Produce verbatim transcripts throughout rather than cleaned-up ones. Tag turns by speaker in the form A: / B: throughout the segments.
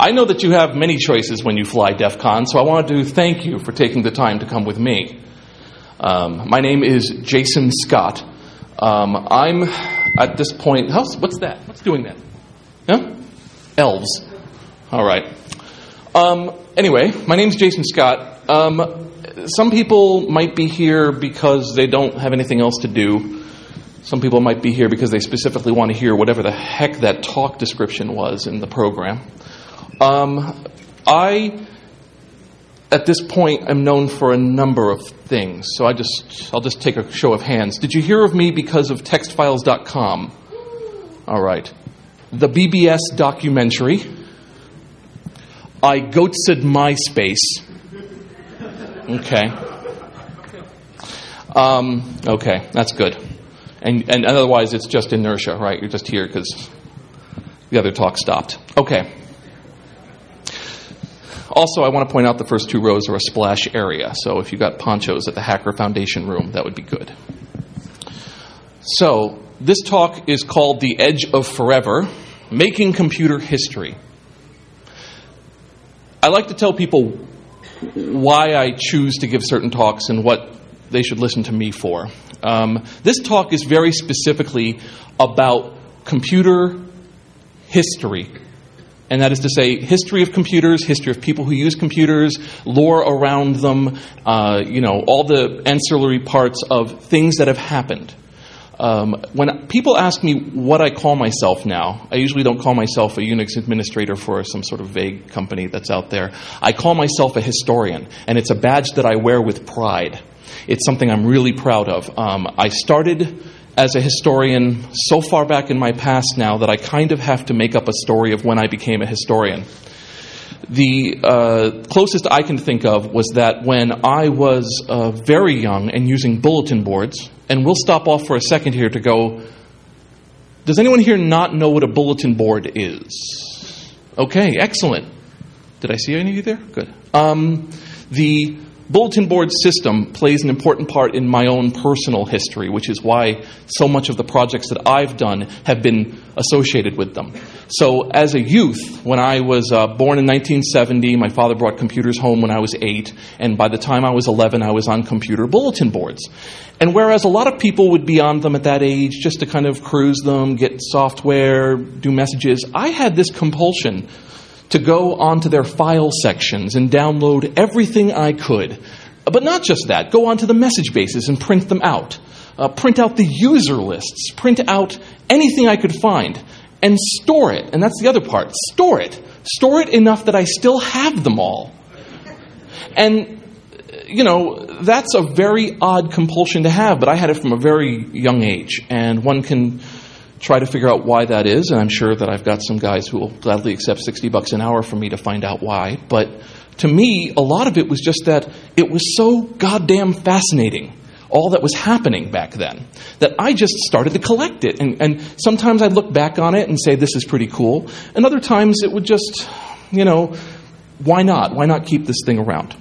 A: I know that you have many choices when you fly DEF CON, so I wanted to thank you for taking the time to come with me. Um, my name is Jason Scott. Um, I'm, at this point... How's, what's that? What's doing that? Huh? Elves. All right. Um, anyway, my name's Jason Scott. Um, some people might be here because they don't have anything else to do. Some people might be here because they specifically want to hear whatever the heck that talk description was in the program. Um, I, at this point, am known for a number of things, so I just, I'll just take a show of hands. Did you hear of me because of text files dot com? All right. The B B S documentary. I goatsed MySpace. Okay. Um, okay, that's good. And, and otherwise, it's just inertia, right? You're just here because the other talk stopped. Okay. Also, I want to point out the first two rows are a splash area. So if you got ponchos at the Hacker Foundation room, that would be good. So this talk is called The Edge of Forever, Making Computer History. I like to tell people why I choose to give certain talks and what they should listen to me for. Um, this talk is very specifically about computer history. And that is to say, history of computers, history of people who use computers, lore around them, uh, you know, all the ancillary parts of things that have happened. Um, when people ask me what I call myself now, I usually don't call myself a Unix administrator for some sort of vague company that's out there. I call myself a historian, and it's a badge that I wear with pride. It's something I'm really proud of. Um, I started as a historian so far back in my past now that I kind of have to make up a story of when I became a historian. The uh, closest I can think of was that when I was uh, very young and using bulletin boards, and we'll stop off for a second here to go, does anyone here not know what a bulletin board is? Okay, excellent. Did I see any of you there? Good. Um, the bulletin board system plays an important part in my own personal history, which is why so much of the projects that I've done have been associated with them. So as a youth, when I was uh, born in nineteen seventy, my father brought computers home when I was eight, and by the time I was eleven, I was on computer bulletin boards. And whereas a lot of people would be on them at that age just to kind of cruise them, get software, do messages, I had this compulsion to go onto their file sections and download everything I could. But not just that, go onto the message bases and print them out. Uh, print out the user lists, print out anything I could find, and store it. And that's the other part, store it. Store it enough that I still have them all. And, you know, that's a very odd compulsion to have, but I had it from a very young age. And one can try to figure out why that is, and I'm sure that I've got some guys who will gladly accept sixty bucks an hour from me to find out why. But to me, a lot of it was just that it was so goddamn fascinating, all that was happening back then, that I just started to collect it. And, and sometimes I'd look back on it and say, this is pretty cool. And other times it would just, you know, why not? Why not keep this thing around?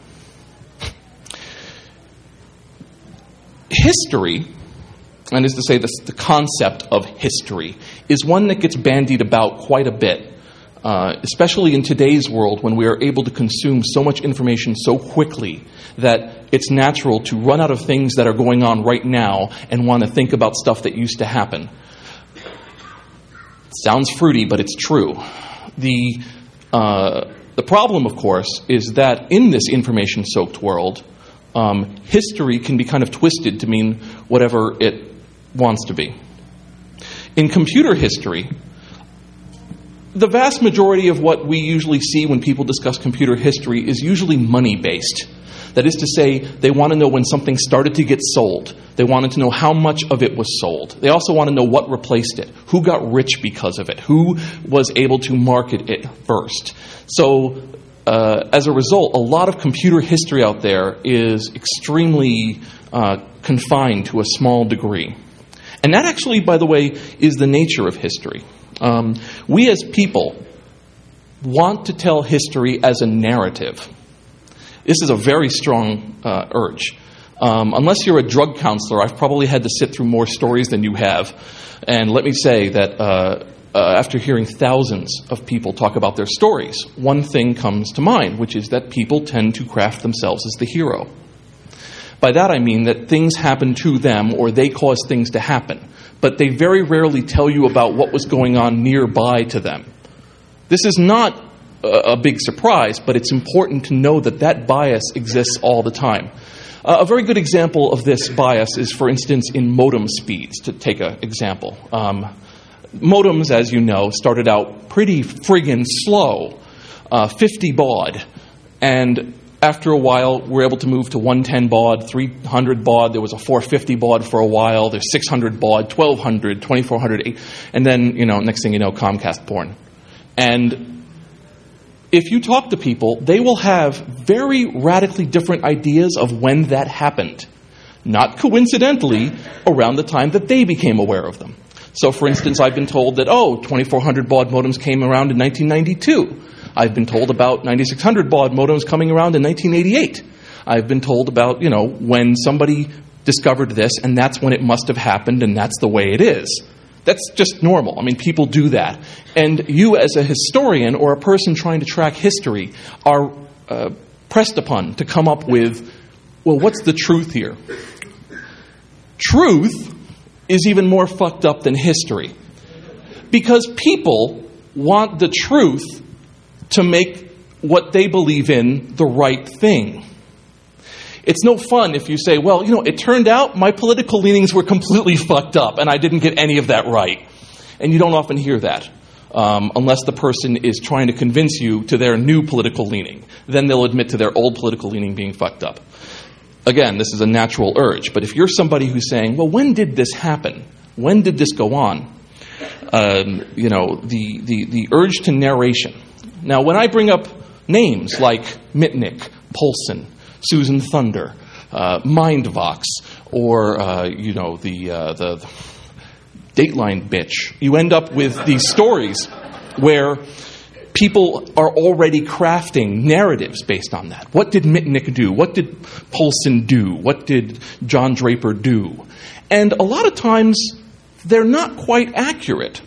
A: History, and is to say this, the concept of history, is one that gets bandied about quite a bit, uh, especially in today's world when we are able to consume so much information so quickly that it's natural to run out of things that are going on right now and want to think about stuff that used to happen. Sounds fruity, but it's true. The, uh, the problem, of course, is that in this information-soaked world, um, history can be kind of twisted to mean whatever it wants to be. In computer history, the vast majority of what we usually see when people discuss computer history is usually money-based. That is to say, they want to know when something started to get sold. They wanted to know how much of it was sold. They also want to know what replaced it, who got rich because of it, who was able to market it first. So, uh, as a result, a lot of computer history out there is extremely uh, confined to a small degree. And that actually, by the way, is the nature of history. Um, we as people want to tell history as a narrative. This is a very strong uh, urge. Um, unless you're a drug counselor, I've probably had to sit through more stories than you have. And let me say that uh, uh, after hearing thousands of people talk about their stories, one thing comes to mind, which is that people tend to craft themselves as the hero. By that I mean that things happen to them or they cause things to happen, but they very rarely tell you about what was going on nearby to them. This is not a, a big surprise, but it's important to know that that bias exists all the time. Uh, a very good example of this bias is, for instance, in modem speeds, to take an example. Um, modems, as you know, started out pretty friggin' slow, uh, fifty baud, and after a while, we're able to move to one ten baud, three hundred baud. There was a four fifty baud for a while. There's six hundred baud, twelve hundred, twenty-four hundred, and then, you know, next thing you know, Comcast porn. And if you talk to people, they will have very radically different ideas of when that happened. Not coincidentally, around the time that they became aware of them. So, for instance, I've been told that, oh, twenty-four hundred baud modems came around in nineteen ninety-two. I've been told about ninety-six hundred baud modems coming around in nineteen eighty-eight. I've been told about, you know, when somebody discovered this, and that's when it must have happened, and that's the way it is. That's just normal. I mean, people do that. And you, as a historian or a person trying to track history, are uh, pressed upon to come up with, well, what's the truth here? Truth is even more fucked up than history. Because people want the truth to make what they believe in the right thing. It's no fun if you say, well, you know, it turned out my political leanings were completely fucked up and I didn't get any of that right. And you don't often hear that, um, unless the person is trying to convince you to their new political leaning. Then they'll admit to their old political leaning being fucked up. Again, this is a natural urge. But if you're somebody who's saying, well, when did this happen? When did this go on? Um, you know, the, the, the urge to narration. Now, when I bring up names like Mitnick, Polson, Susan Thunder, uh, Mindvox, or, uh, you know, the, uh, the, the Dateline bitch, you end up with these stories where people are already crafting narratives based on that. What did Mitnick do? What did Polson do? What did John Draper do? And a lot of times, they're not quite accurate.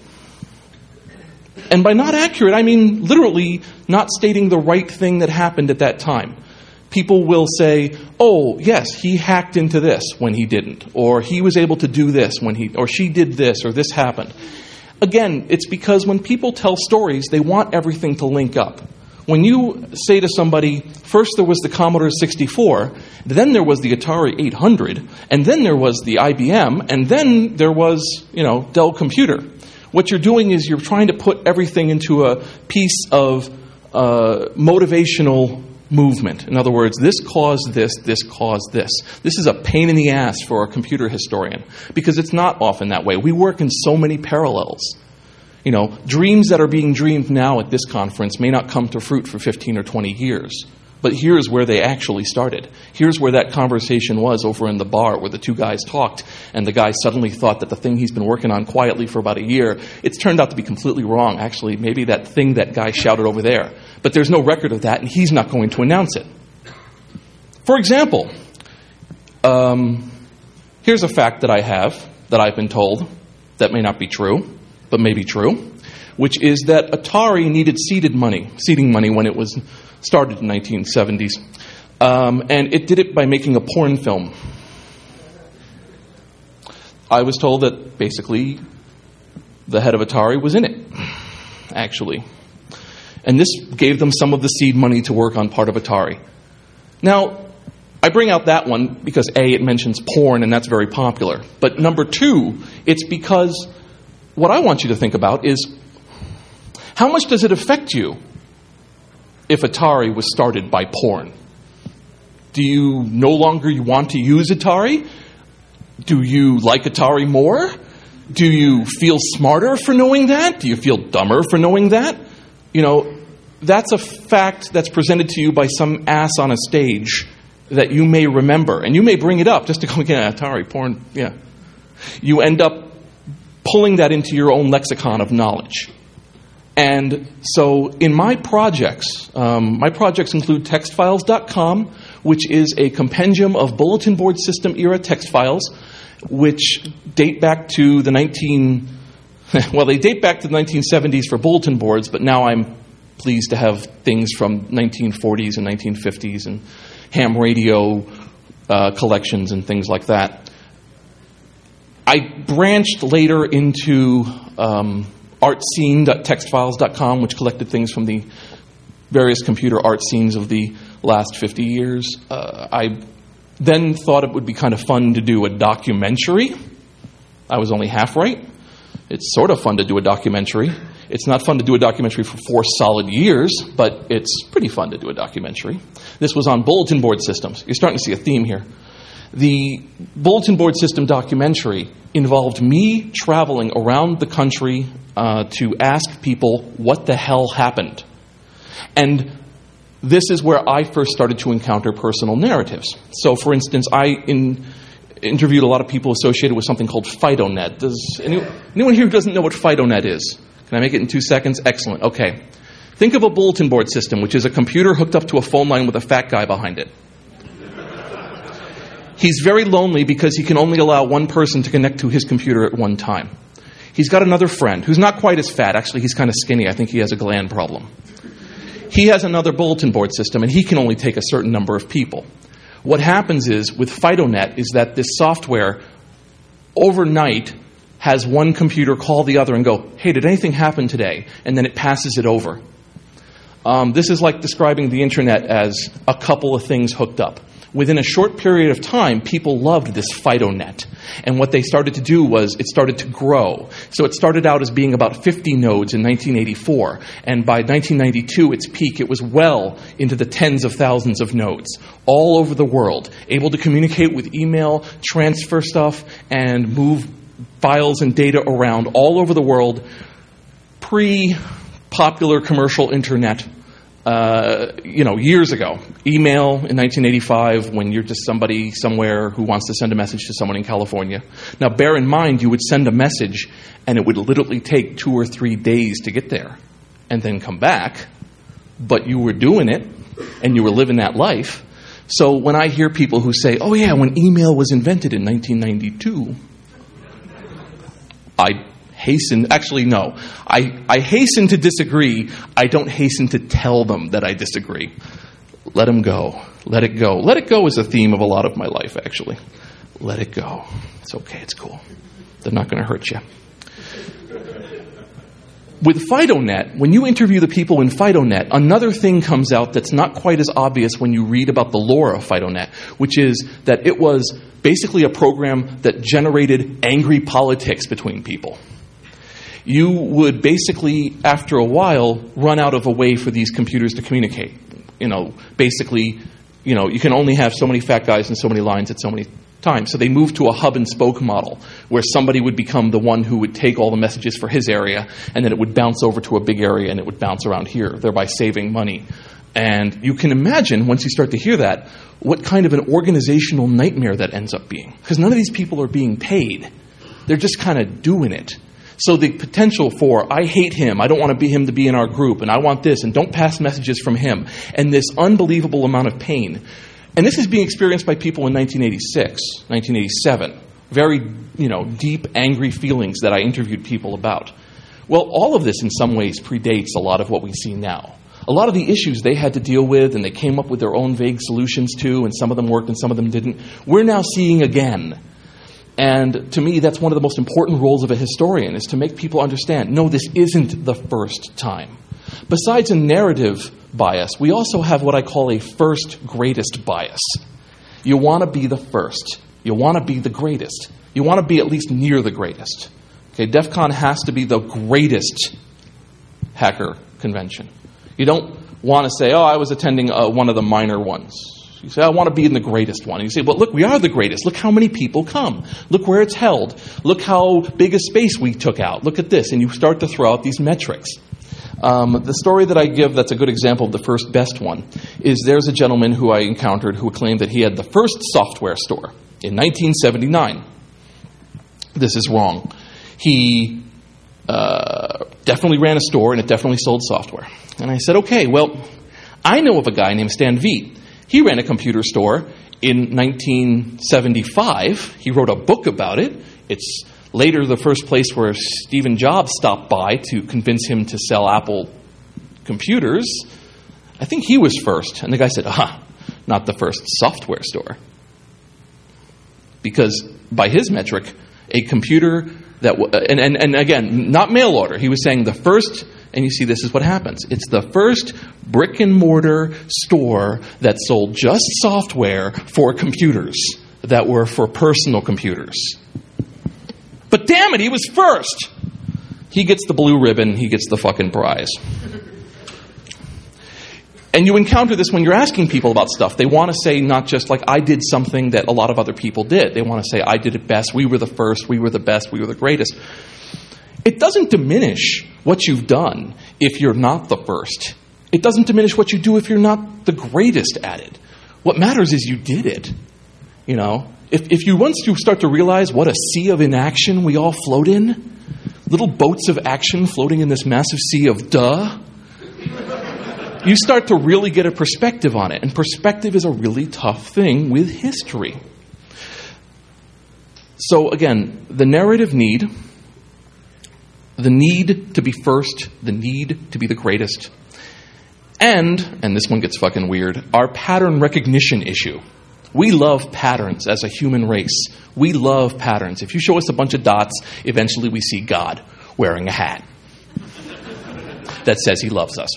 A: And by not accurate, I mean literally not stating the right thing that happened at that time. People will say, oh, yes, he hacked into this when he didn't. Or he was able to do this when he, or she did this, or this happened. Again, it's because when people tell stories, they want everything to link up. When you say to somebody, first there was the Commodore sixty-four, then there was the Atari eight hundred, and then there was the I B M, and then there was, you know, Dell Computer. What you're doing is you're trying to put everything into a piece of uh, motivational movement. In other words, this caused this, this caused this. This is a pain in the ass for a computer historian because it's not often that way. We work in so many parallels. You know, dreams that are being dreamed now at this conference may not come to fruit for fifteen or twenty years. But here's where they actually started. Here's where that conversation was over in the bar where the two guys talked and the guy suddenly thought that the thing he's been working on quietly for about a year, it's turned out to be completely wrong. Actually, maybe that thing that guy shouted over there. But there's no record of that and he's not going to announce it. For example, um, here's a fact that I have that I've been told that may not be true, but may be true, which is that Atari needed seeded money, seeding money when it was started in the nineteen seventies. Um, and it did it by making a porn film. I was told that basically the head of Atari was in it, actually. And this gave them some of the seed money to work on part of Atari. Now, I bring out that one because A, it mentions porn, and that's very popular. But number two, it's because what I want you to think about is how much does it affect you if Atari was started by porn? Do you no longer want to use Atari? Do you like Atari more? Do you feel smarter for knowing that? Do you feel dumber for knowing that? You know, that's a fact that's presented to you by some ass on a stage that you may remember. And you may bring it up just to go, yeah, Atari, porn, yeah. You end up pulling that into your own lexicon of knowledge. And so in my projects, um, my projects include text files dot com, which is a compendium of bulletin board system era text files, which date back to the nineteen Well, they date back to the nineteen seventies for bulletin boards, but now I'm pleased to have things from nineteen forties and nineteen fifties and ham radio uh, collections and things like that. I branched later into um, artscene dot text files dot com, which collected things from the various computer art scenes of the last fifty years. Uh, I then thought it would be kind of fun to do a documentary. I was only half right. It's sort of fun to do a documentary. It's not fun to do a documentary for four solid years, but it's pretty fun to do a documentary. This was on bulletin board systems. You're starting to see a theme here. The bulletin board system documentary involved me traveling around the country uh, to ask people what the hell happened. And this is where I first started to encounter personal narratives. So, for instance, I in, interviewed a lot of people associated with something called FidoNet. Does anyone, anyone here who doesn't know what FidoNet is? Can I make it in two seconds? Excellent. Okay. Think of a bulletin board system, which is a computer hooked up to a phone line with a fat guy behind it. He's very lonely because he can only allow one person to connect to his computer at one time. He's got another friend who's not quite as fat. Actually, he's kind of skinny. I think he has a gland problem. He has another bulletin board system, and he can only take a certain number of people. What happens is, with FidoNet, is that this software overnight has one computer call the other and go, hey, did anything happen today? And then it passes it over. Um, this is like describing the internet as a couple of things hooked up. Within a short period of time, people loved this FidoNet. And what they started to do was it started to grow. So it started out as being about fifty nodes in nineteen eighty-four. And by nineteen ninety-two, its peak, it was well into the tens of thousands of nodes all over the world, able to communicate with email, transfer stuff, and move files and data around all over the world pre-popular commercial internet. Uh, you know, years ago, email in nineteen eighty-five, when you're just somebody somewhere who wants to send a message to someone in California. Now, bear in mind, you would send a message, and it would literally take two or three days to get there, and then come back, but you were doing it, and you were living that life. So when I hear people who say, oh yeah, when email was invented in nineteen ninety-two, I hasten, actually no, I, I hasten to disagree. I don't hasten to tell them that I disagree. Let them go. Let it go. Let it go is a theme of a lot of my life, actually. Let it go. It's okay. It's cool. They're not going to hurt you. With FidoNet, when you interview the people in FidoNet, another thing comes out that's not quite as obvious when you read about the lore of FidoNet, which is that it was basically a program that generated angry politics between people. You would basically, after a while, run out of a way for these computers to communicate. You know, basically, you know, you can only have so many fat guys and so many lines at so many times. So they moved to a hub and spoke model where somebody would become the one who would take all the messages for his area, and then it would bounce over to a big area and it would bounce around here, thereby saving money. And you can imagine, once you start to hear that, what kind of an organizational nightmare that ends up being. Because none of these people are being paid. They're just kind of doing it. So the potential for, I hate him, I don't want to be him to be in our group, and I want this, and don't pass messages from him, and this unbelievable amount of pain. And this is being experienced by people in nineteen eighty-six, nineteen eighty-seven. Very, you know, deep, angry feelings that I interviewed people about. Well, all of this in some ways predates a lot of what we see now. A lot of the issues they had to deal with, and they came up with their own vague solutions to, and some of them worked and some of them didn't, we're now seeing again. And to me, that's one of the most important roles of a historian, is to make people understand, no, this isn't the first time. Besides a narrative bias, we also have what I call a first greatest bias. You want to be the first. You want to be the greatest. You want to be at least near the greatest. Okay, DEF CON has to be the greatest hacker convention. You don't want to say, oh, I was attending uh, one of the minor ones. You say, I want to be in the greatest one. And you say, but look, we are the greatest. Look how many people come. Look where it's held. Look how big a space we took out. Look at this. And you start to throw out these metrics. Um, the story that I give that's a good example of the first best one is there's a gentleman who I encountered who claimed that he had the first software store in nineteen seventy-nine. This is wrong. He uh, definitely ran a store, and it definitely sold software. And I said, okay, well, I know of a guy named Stan Veet. He ran a computer store in nineteen seventy-five. He wrote a book about it. It's later the first place where Stephen Jobs stopped by to convince him to sell Apple computers, I think he was first. And the guy said, ah, not the first software store. Because by his metric, a computer that, w- and, and, and again, not mail order. He was saying the first, and you see this is what happens. It's the first brick and mortar store that sold just software for computers that were for personal computers. But damn it, he was first. He gets the blue ribbon. He gets the fucking prize. And you encounter this when you're asking people about stuff. They want to say not just like, I did something that a lot of other people did. They want to say, I did it best. We were the first. We were the best. We were the greatest. It doesn't diminish what you've done if you're not the first. It doesn't diminish what you do if you're not the greatest at it. What matters is you did it. You know, if, if you once you start to realize what a sea of inaction we all float in, little boats of action floating in this massive sea of duh, you start to really get a perspective on it. And perspective is a really tough thing with history. So again, the narrative need, the need to be first, the need to be the greatest, and, and this one gets fucking weird, our pattern recognition issue. We love patterns as a human race. We love patterns. If you show us a bunch of dots, eventually we see God wearing a hat that says he loves us.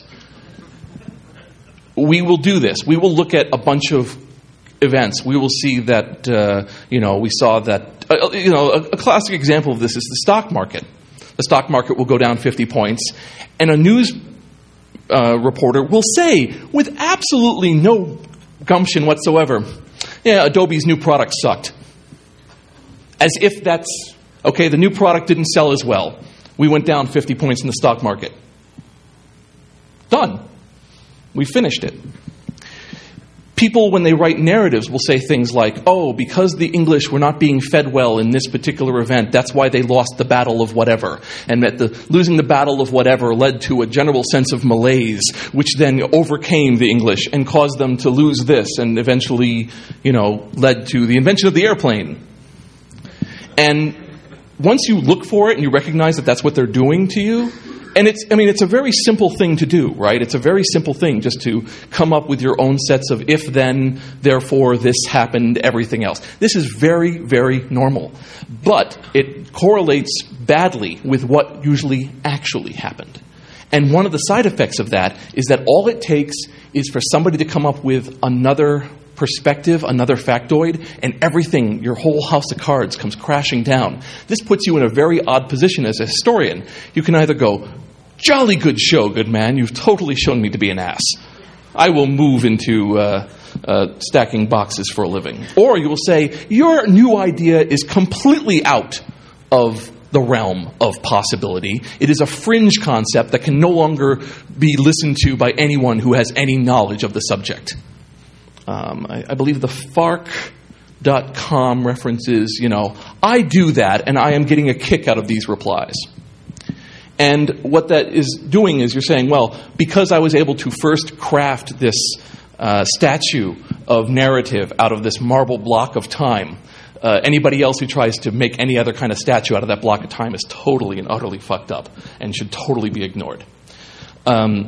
A: We will do this. We will look at a bunch of events. We will see that, uh, you know, we saw that, uh, you know, a, a classic example of this is the stock market. The stock market will go down fifty points, and a news uh, reporter will say, with absolutely no gumption whatsoever, yeah, Adobe's new product sucked. As if that's, okay, the new product didn't sell as well. We went down fifty points in the stock market. Done. We finished it. People, when they write narratives, will say things like, oh, because the English were not being fed well in this particular event, that's why they lost the battle of whatever. And that the losing the battle of whatever led to a general sense of malaise, which then overcame the English and caused them to lose this and eventually, you know, led to the invention of the airplane. And once you look for it and you recognize that that's what they're doing to you, and it's, I mean, it's a very simple thing to do, right? It's a very simple thing just to come up with your own sets of if, then, therefore, this happened, everything else. This is very, very normal. But it correlates badly with what usually actually happened. And one of the side effects of that is that all it takes is for somebody to come up with another perspective, another factoid, and everything, your whole house of cards comes crashing down. This puts you in a very odd position as a historian. You can either go, jolly good show, good man, you've totally shown me to be an ass. I will move into uh, uh, stacking boxes for a living. Or you will say, your new idea is completely out of the realm of possibility. It is a fringe concept that can no longer be listened to by anyone who has any knowledge of the subject. Um, I, I believe the Fark dot com references, you know, I do that and I am getting a kick out of these replies. And what that is doing is you're saying, well, because I was able to first craft this uh, statue of narrative out of this marble block of time, uh, anybody else who tries to make any other kind of statue out of that block of time is totally and utterly fucked up and should totally be ignored. Um,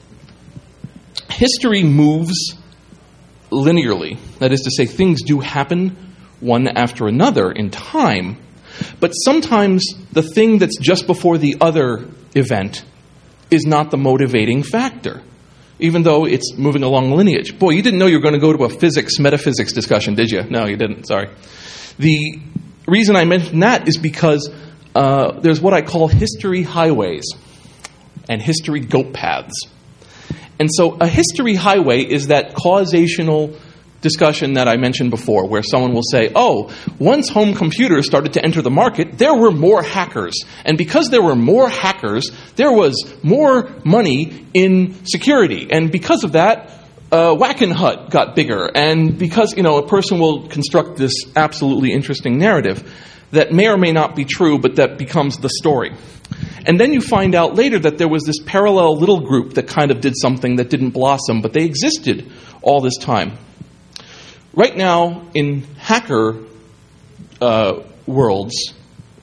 A: history moves linearly. That is to say, things do happen one after another in time, but sometimes the thing that's just before the other event is not the motivating factor, even though it's moving along lineage. Boy, you didn't know you were going to go to a physics, metaphysics discussion, did you? No, you didn't. Sorry. The reason I mention that is because uh, there's what I call history highways and history goat paths. And so a history highway is that causational discussion that I mentioned before, where someone will say, oh, once home computers started to enter the market, there were more hackers. And because there were more hackers, there was more money in security. And because of that, uh, Wackenhut got bigger. And because, you know, a person will construct this absolutely interesting narrative that may or may not be true, but that becomes the story. And then you find out later that there was this parallel little group that kind of did something that didn't blossom, but they existed all this time. Right now, in hacker uh, worlds,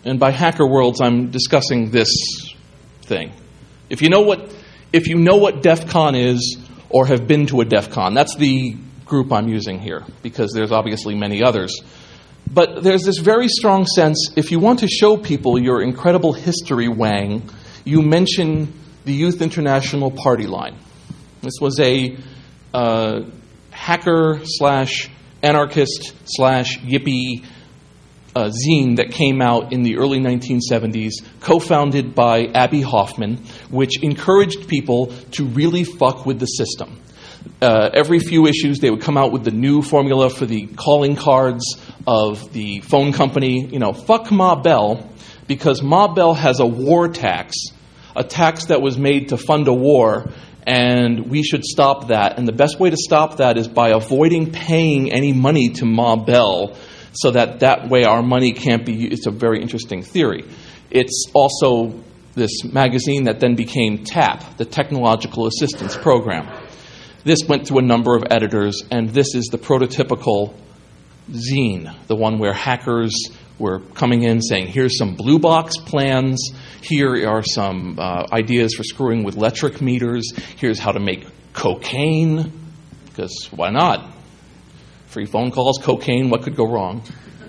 A: And by Hacker Worlds, I'm discussing this thing. If you know what, if you know what DEF CON is or have been to a DEF CON, that's the group I'm using here, because there's obviously many others. But there's this very strong sense, if you want to show people your incredible history, Wang, you mention the Youth International party line. This was a uh, hacker slash anarchist slash yippie uh, zine that came out in the early nineteen seventies, co-founded by Abby Hoffman, which encouraged people to really fuck with the system. Uh, every few issues, they would come out with the new formula for the calling cards of the phone company. You know, fuck Ma Bell, because Ma Bell has a war tax, a tax that was made to fund a war, and we should stop that. And the best way to stop that is by avoiding paying any money to Ma Bell, so that that way our money can't be used. It's a very interesting theory. It's also this magazine that then became TAP, the Technological Assistance Program. This went through a number of editors, and this is the prototypical zine, the one where hackers were coming in saying, here's some blue box plans, here are some uh, ideas for screwing with electric meters, here's how to make cocaine, because why not? Free phone calls, cocaine, what could go wrong?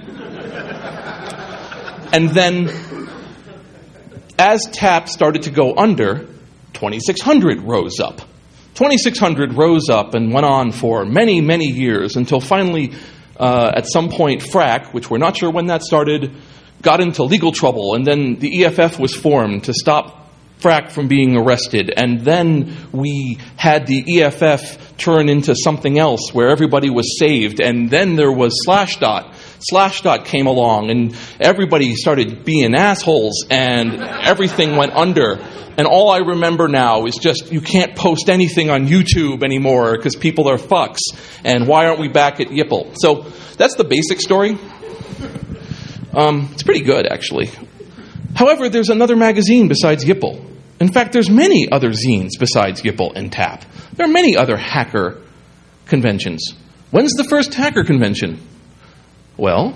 A: And then, as TAP started to go under, twenty-six hundred rose up. twenty-six hundred rose up and went on for many, many years until finally, uh, at some point, FRAC, which we're not sure when that started, got into legal trouble. And then the E F F was formed to stop FRAC from being arrested. And then we had the E F F turn into something else where everybody was saved. And then there was Slashdot. Slashdot came along and everybody started being assholes and everything went under. And all I remember now is just, you can't post anything on YouTube anymore because people are fucks. And why aren't we back at Yipple? So that's the basic story. Um, it's pretty good, actually. However, there's another magazine besides Yipple. In fact, there's many other zines besides Yipple and TAP. There are many other hacker conventions. When's the first hacker convention? Well,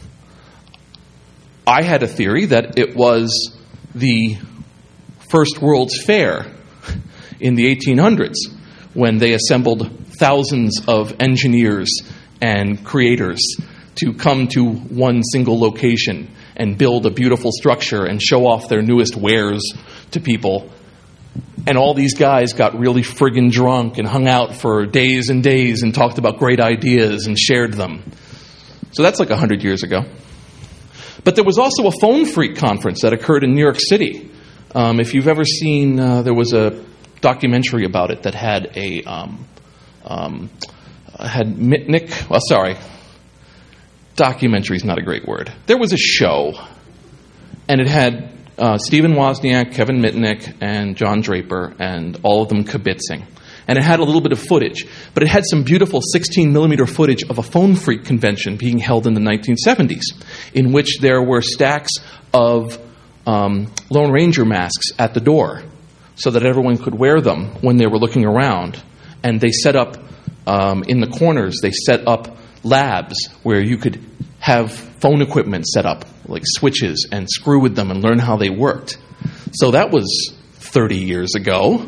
A: I had a theory that it was the First World's Fair in the eighteen hundreds, when they assembled thousands of engineers and creators to come to one single location and build a beautiful structure and show off their newest wares to people. And all these guys got really friggin' drunk and hung out for days and days and talked about great ideas and shared them. So that's like a hundred years ago. But there was also a Phone Freak conference that occurred in New York City. Um, if you've ever seen, uh, there was a documentary about it that had a, um, um, had Mitnick, well, sorry, documentary is not a great word. There was a show, and it had uh, Stephen Wozniak, Kevin Mitnick, and John Draper, and all of them kibitzing. And it had a little bit of footage, but it had some beautiful sixteen millimeter footage of a Phone Freak convention being held in the nineteen seventies, in which there were stacks of um, Lone Ranger masks at the door so that everyone could wear them when they were looking around. And they set up, um, in the corners, they set up labs where you could have phone equipment set up, like switches, and screw with them and learn how they worked. So that was thirty years ago.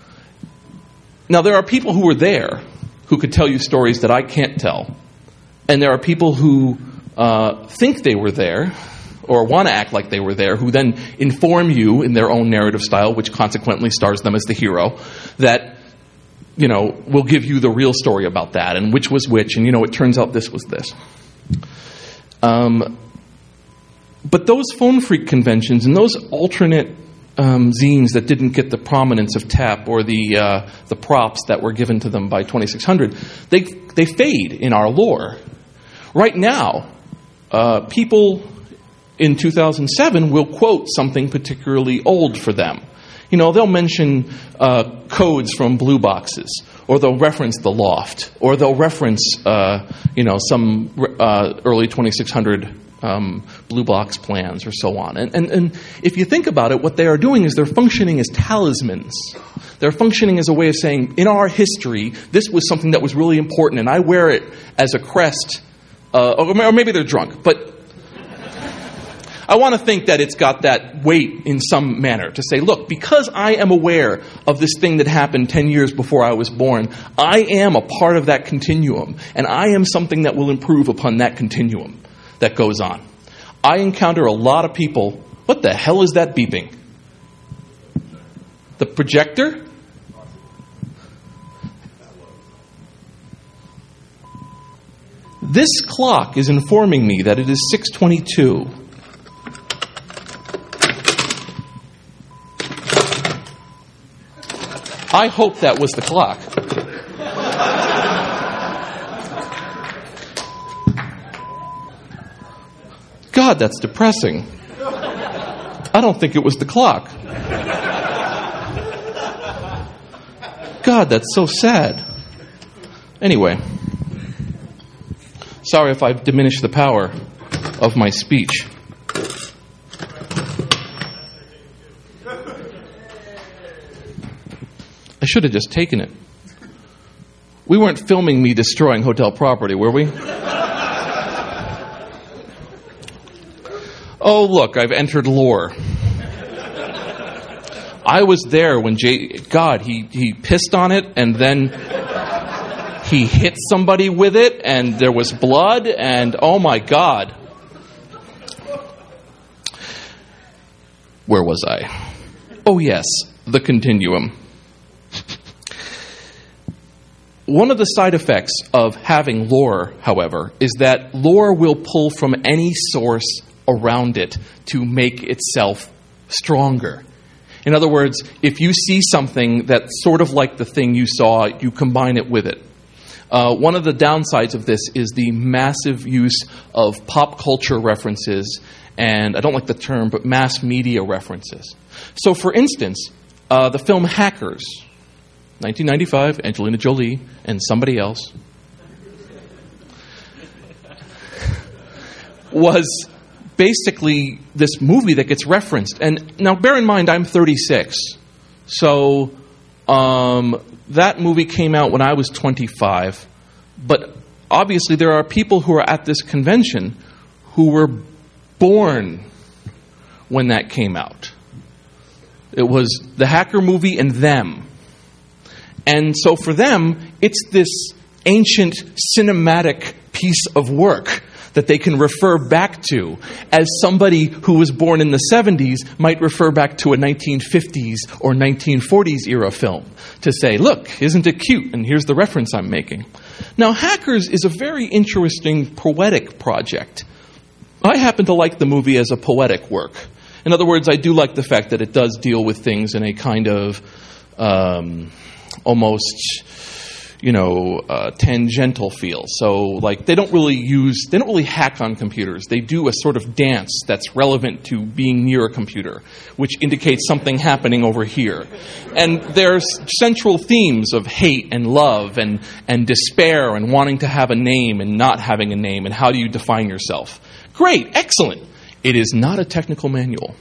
A: Now, there are people who were there who could tell you stories that I can't tell. And there are people who uh, think they were there or want to act like they were there, who then inform you in their own narrative style, which consequently stars them as the hero, that, you know, will give you the real story about that and which was which. And, you know, it turns out this was this. Um, but those Phone Freak conventions and those alternate Um, zines that didn't get the prominence of TAP or the uh, the props that were given to them by twenty-six hundred, they they fade in our lore. Right now, uh, people in two thousand seven will quote something particularly old for them. You know, they'll mention uh, codes from blue boxes, or they'll reference the loft, or they'll reference uh, you know some uh, early twenty-six hundred Um, blue box plans or so on. And, and and if you think about it, what they are doing is they're functioning as talismans. They're functioning as a way of saying, in our history, this was something that was really important, and I wear it as a crest, uh, or, or maybe they're drunk, but I want to think that it's got that weight in some manner to say, look, because I am aware of this thing that happened ten years before I was born, I am a part of that continuum, and I am something that will improve upon that continuum that goes on. I encounter a lot of people. What the hell is that beeping? The projector? This clock is informing me that it is six twenty-two. I hope that was the clock. God, that's depressing. I don't think it was the clock. God, that's so sad. Anyway, sorry if I've diminished the power of my speech. I should have just taken it. We weren't filming me destroying hotel property, were we? Oh, look, I've entered lore. I was there when Jay... God, he, he pissed on it, and then he hit somebody with it, and there was blood, and oh my God. Where was I? Oh, yes, the continuum. One of the side effects of having lore, however, is that lore will pull from any source around it to make itself stronger. In other words, if you see something that's sort of like the thing you saw, you combine it with it. Uh, one of the downsides of this is the massive use of pop culture references, and I don't like the term, but mass media references. So, for instance, uh, the film Hackers, nineteen ninety-five, Angelina Jolie and somebody else, was basically this movie that gets referenced. And now bear in mind, I'm thirty-six. So um, that movie came out when I was twenty-five. But obviously there are people who are at this convention who were born when that came out. It was the Hacker movie and them. And so for them, it's this ancient cinematic piece of work that they can refer back to, as somebody who was born in the seventies might refer back to a nineteen fifties or nineteen forties era film to say, look, isn't it cute? And here's the reference I'm making. Now, Hackers is a very interesting poetic project. I happen to like the movie as a poetic work. In other words, I do like the fact that it does deal with things in a kind of um, almost, you know, uh, tangential feel. So, like, they don't really use, they don't really hack on computers. They do a sort of dance that's relevant to being near a computer, which indicates something happening over here. And there's central themes of hate and love and, and despair and wanting to have a name and not having a name, and how do you define yourself. Great, excellent. It is not a technical manual.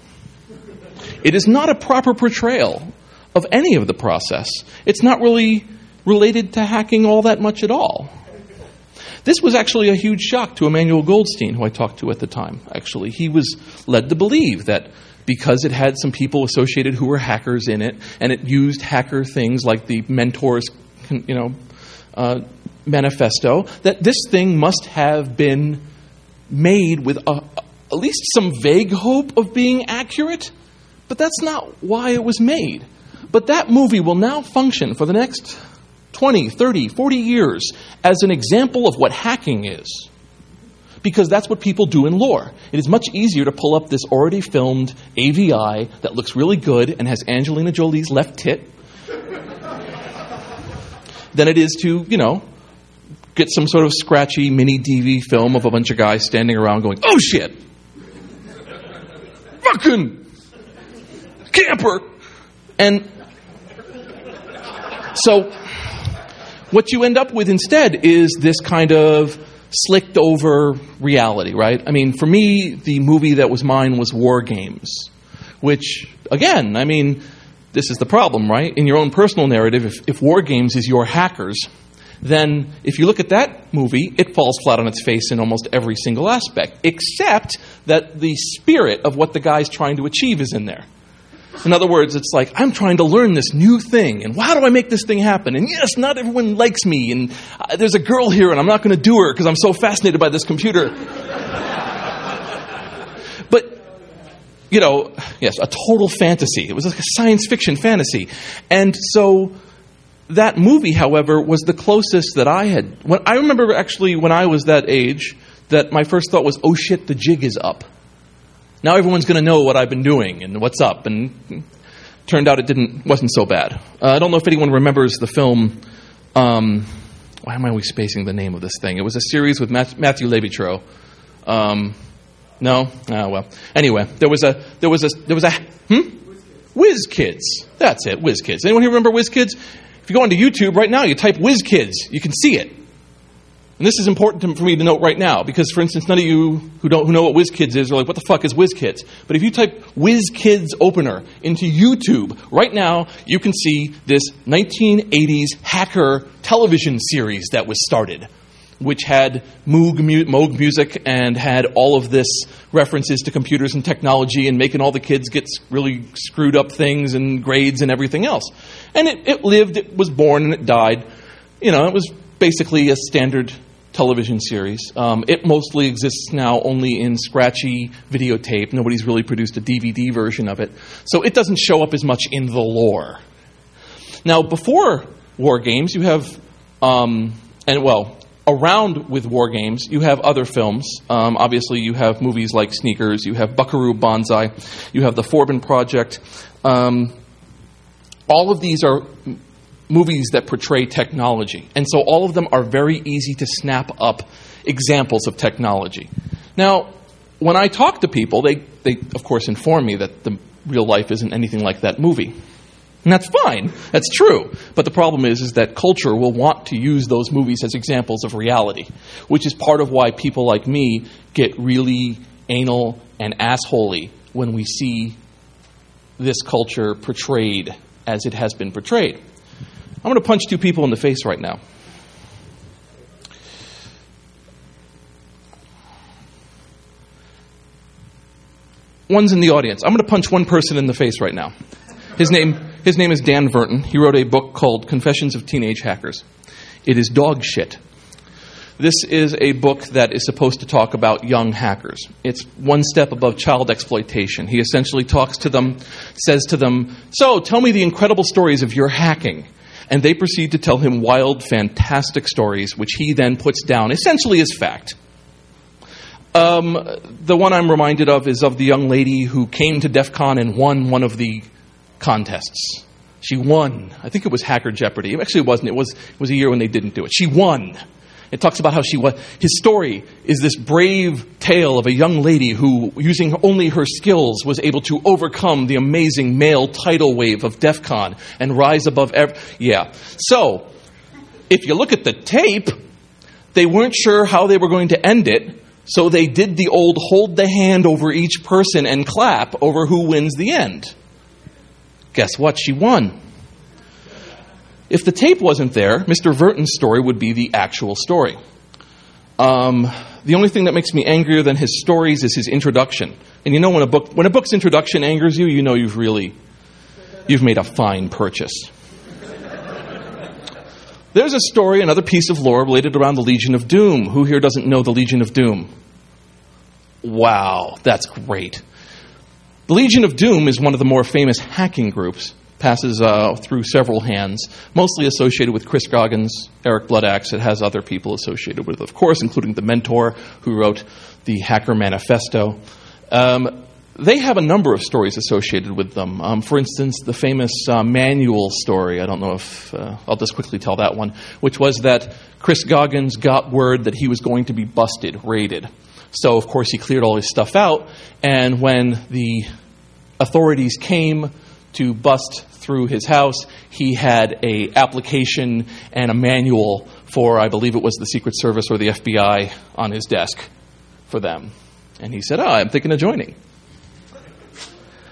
A: It is not a proper portrayal of any of the process. It's not really related to hacking all that much at all. This was actually a huge shock to Emmanuel Goldstein, who I talked to at the time. Actually, he was led to believe that because it had some people associated who were hackers in it, and it used hacker things like the Mentors, you know, uh, manifesto, that this thing must have been made with a, at least some vague hope of being accurate. But that's not why it was made. But that movie will now function for the next twenty, thirty, forty years as an example of what hacking is. Because that's what people do in lore. It is much easier to pull up this already filmed A V I that looks really good and has Angelina Jolie's left tit than it is to, you know, get some sort of scratchy mini D V film of a bunch of guys standing around going, oh shit! Fucking camper! And so what you end up with instead is this kind of slicked over reality, right? I mean, for me, the movie that was mine was War Games, which, again, I mean, this is the problem, right? In your own personal narrative, if, if War Games is your Hackers, then if you look at that movie, it falls flat on its face in almost every single aspect, except that the spirit of what the guy's trying to achieve is in there. In other words, it's like, I'm trying to learn this new thing, and how do I make this thing happen? And yes, not everyone likes me, and uh, there's a girl here, and I'm not going to do her because I'm so fascinated by this computer. But, you know, yes, a total fantasy. It was like a science fiction fantasy. And so that movie, however, was the closest that I had. When, I remember actually when I was that age that my first thought was, oh shit, the jig is up. Now everyone's going to know what I've been doing and what's up. And turned out it didn't wasn't so bad. Uh, I don't know if anyone remembers the film. Um, why am I always spacing the name of this thing? It was a series with Matt, Matthew Levitro. Um, no, ah, well. Anyway, there was a there was a there was a hmm? Whiz Kids. That's it, Whiz Kids. Anyone here remember Whiz Kids? If you go onto YouTube right now, you type Whiz Kids, you can see it. And this is important to, for me to note right now, because, for instance, none of you who don't who know what Whiz Kids is are like, what the fuck is Whiz Kids? But if you type Whiz Kids opener into YouTube, right now, you can see this nineteen eighties hacker television series that was started, which had Moog, Moog music and had all of this references to computers and technology and making all the kids get really screwed up things and grades and everything else. And it, it lived, it was born, and it died. You know, it was basically a standard television series. Um, it mostly exists now only in scratchy videotape. Nobody's really produced a D V D version of it. So it doesn't show up as much in the lore. Now, before War Games, you have, um, and well, around with War Games, you have other films. Um, obviously, you have movies like Sneakers, you have Buckaroo Banzai, you have The Forbin Project. Um, all of these are movies that portray technology. And so all of them are very easy to snap up examples of technology. Now, when I talk to people, they, they of course inform me that the real life isn't anything like that movie. And that's fine. That's true. But the problem is, is that culture will want to use those movies as examples of reality, which is part of why people like me get really anal and assholey when we see this culture portrayed as it has been portrayed. I'm going to punch two people in the face right now. One's in the audience. I'm going to punch one person in the face right now. His name, his name is Dan Verton. He wrote a book called Confessions of Teenage Hackers. It is dog shit. This is a book that is supposed to talk about young hackers. It's one step above child exploitation. He essentially talks to them, says to them, so tell me the incredible stories of your hacking. And they proceed to tell him wild, fantastic stories, which he then puts down essentially as fact. Um, the one I'm reminded of is of the young lady who came to DEF CON and won one of the contests. She won. I think it was Hacker Jeopardy. Actually, it wasn't. It was, it was a year when they didn't do it. She won. It talks about how she was. His story is this brave tale of a young lady who, using only her skills, was able to overcome the amazing male tidal wave of DEF CON and rise above every... Yeah. So, if you look at the tape, they weren't sure how they were going to end it, so they did the old hold the hand over each person and clap over who wins the end. Guess what? She won. If the tape wasn't there, Mister Verton's story would be the actual story. Um, the only thing that makes me angrier than his stories is his introduction. And you know, when a book, when a book's introduction angers you, you know you've really, you've made a fine purchase. There's a story, another piece of lore related around the Legion of Doom. Who here doesn't know the Legion of Doom? Wow, that's great. The Legion of Doom is one of the more famous hacking groups. Passes uh, through several hands, mostly associated with Chris Goggins, Eric Bloodaxe. It has other people associated with it, of course, including the mentor who wrote the Hacker Manifesto. Um, they have a number of stories associated with them. Um, for instance, the famous uh, manual story, I don't know if, uh, I'll just quickly tell that one, which was that Chris Goggins got word that he was going to be busted, raided. So, of course, he cleared all his stuff out, and when the authorities came to bust through his house, he had a application and a manual for, I believe it was the Secret Service or the F B I, on his desk for them. And he said, oh, I'm thinking of joining.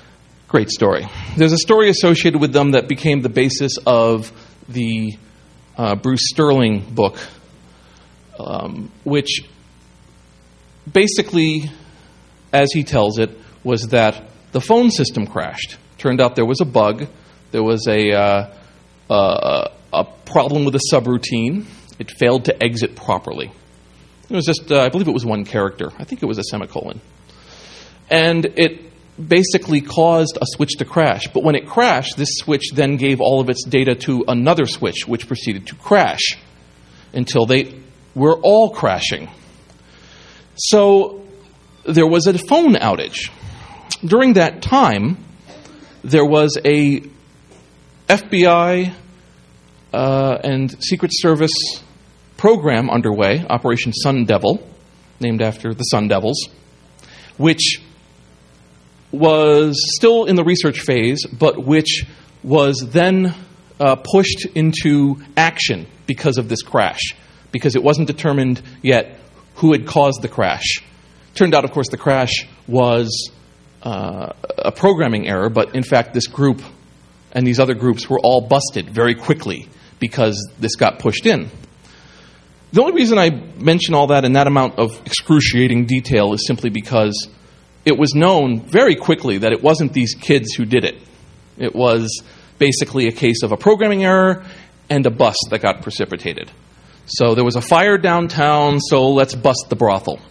A: Great story. There's a story associated with them that became the basis of the uh, Bruce Sterling book, um, which basically, as he tells it, was that the phone system crashed. Turned out there was a bug. There was a, uh, uh, a problem with a subroutine. It failed to exit properly. It was just, uh, I believe it was one character. I think it was a semicolon. And it basically caused a switch to crash. But when it crashed, this switch then gave all of its data to another switch, which proceeded to crash until they were all crashing. So there was a phone outage. During that time, there was a F B I uh, and Secret Service program underway, Operation Sun Devil, named after the Sun Devils, which was still in the research phase, but which was then uh, pushed into action because of this crash, because it wasn't determined yet who had caused the crash. Turned out, of course, the crash was uh, a programming error, but in fact this group and these other groups were all busted very quickly because this got pushed in. The only reason I mention all that in that amount of excruciating detail is simply because it was known very quickly that it wasn't these kids who did it. It was basically a case of a programming error and a bust that got precipitated. So there was a fire downtown, so let's bust the brothel.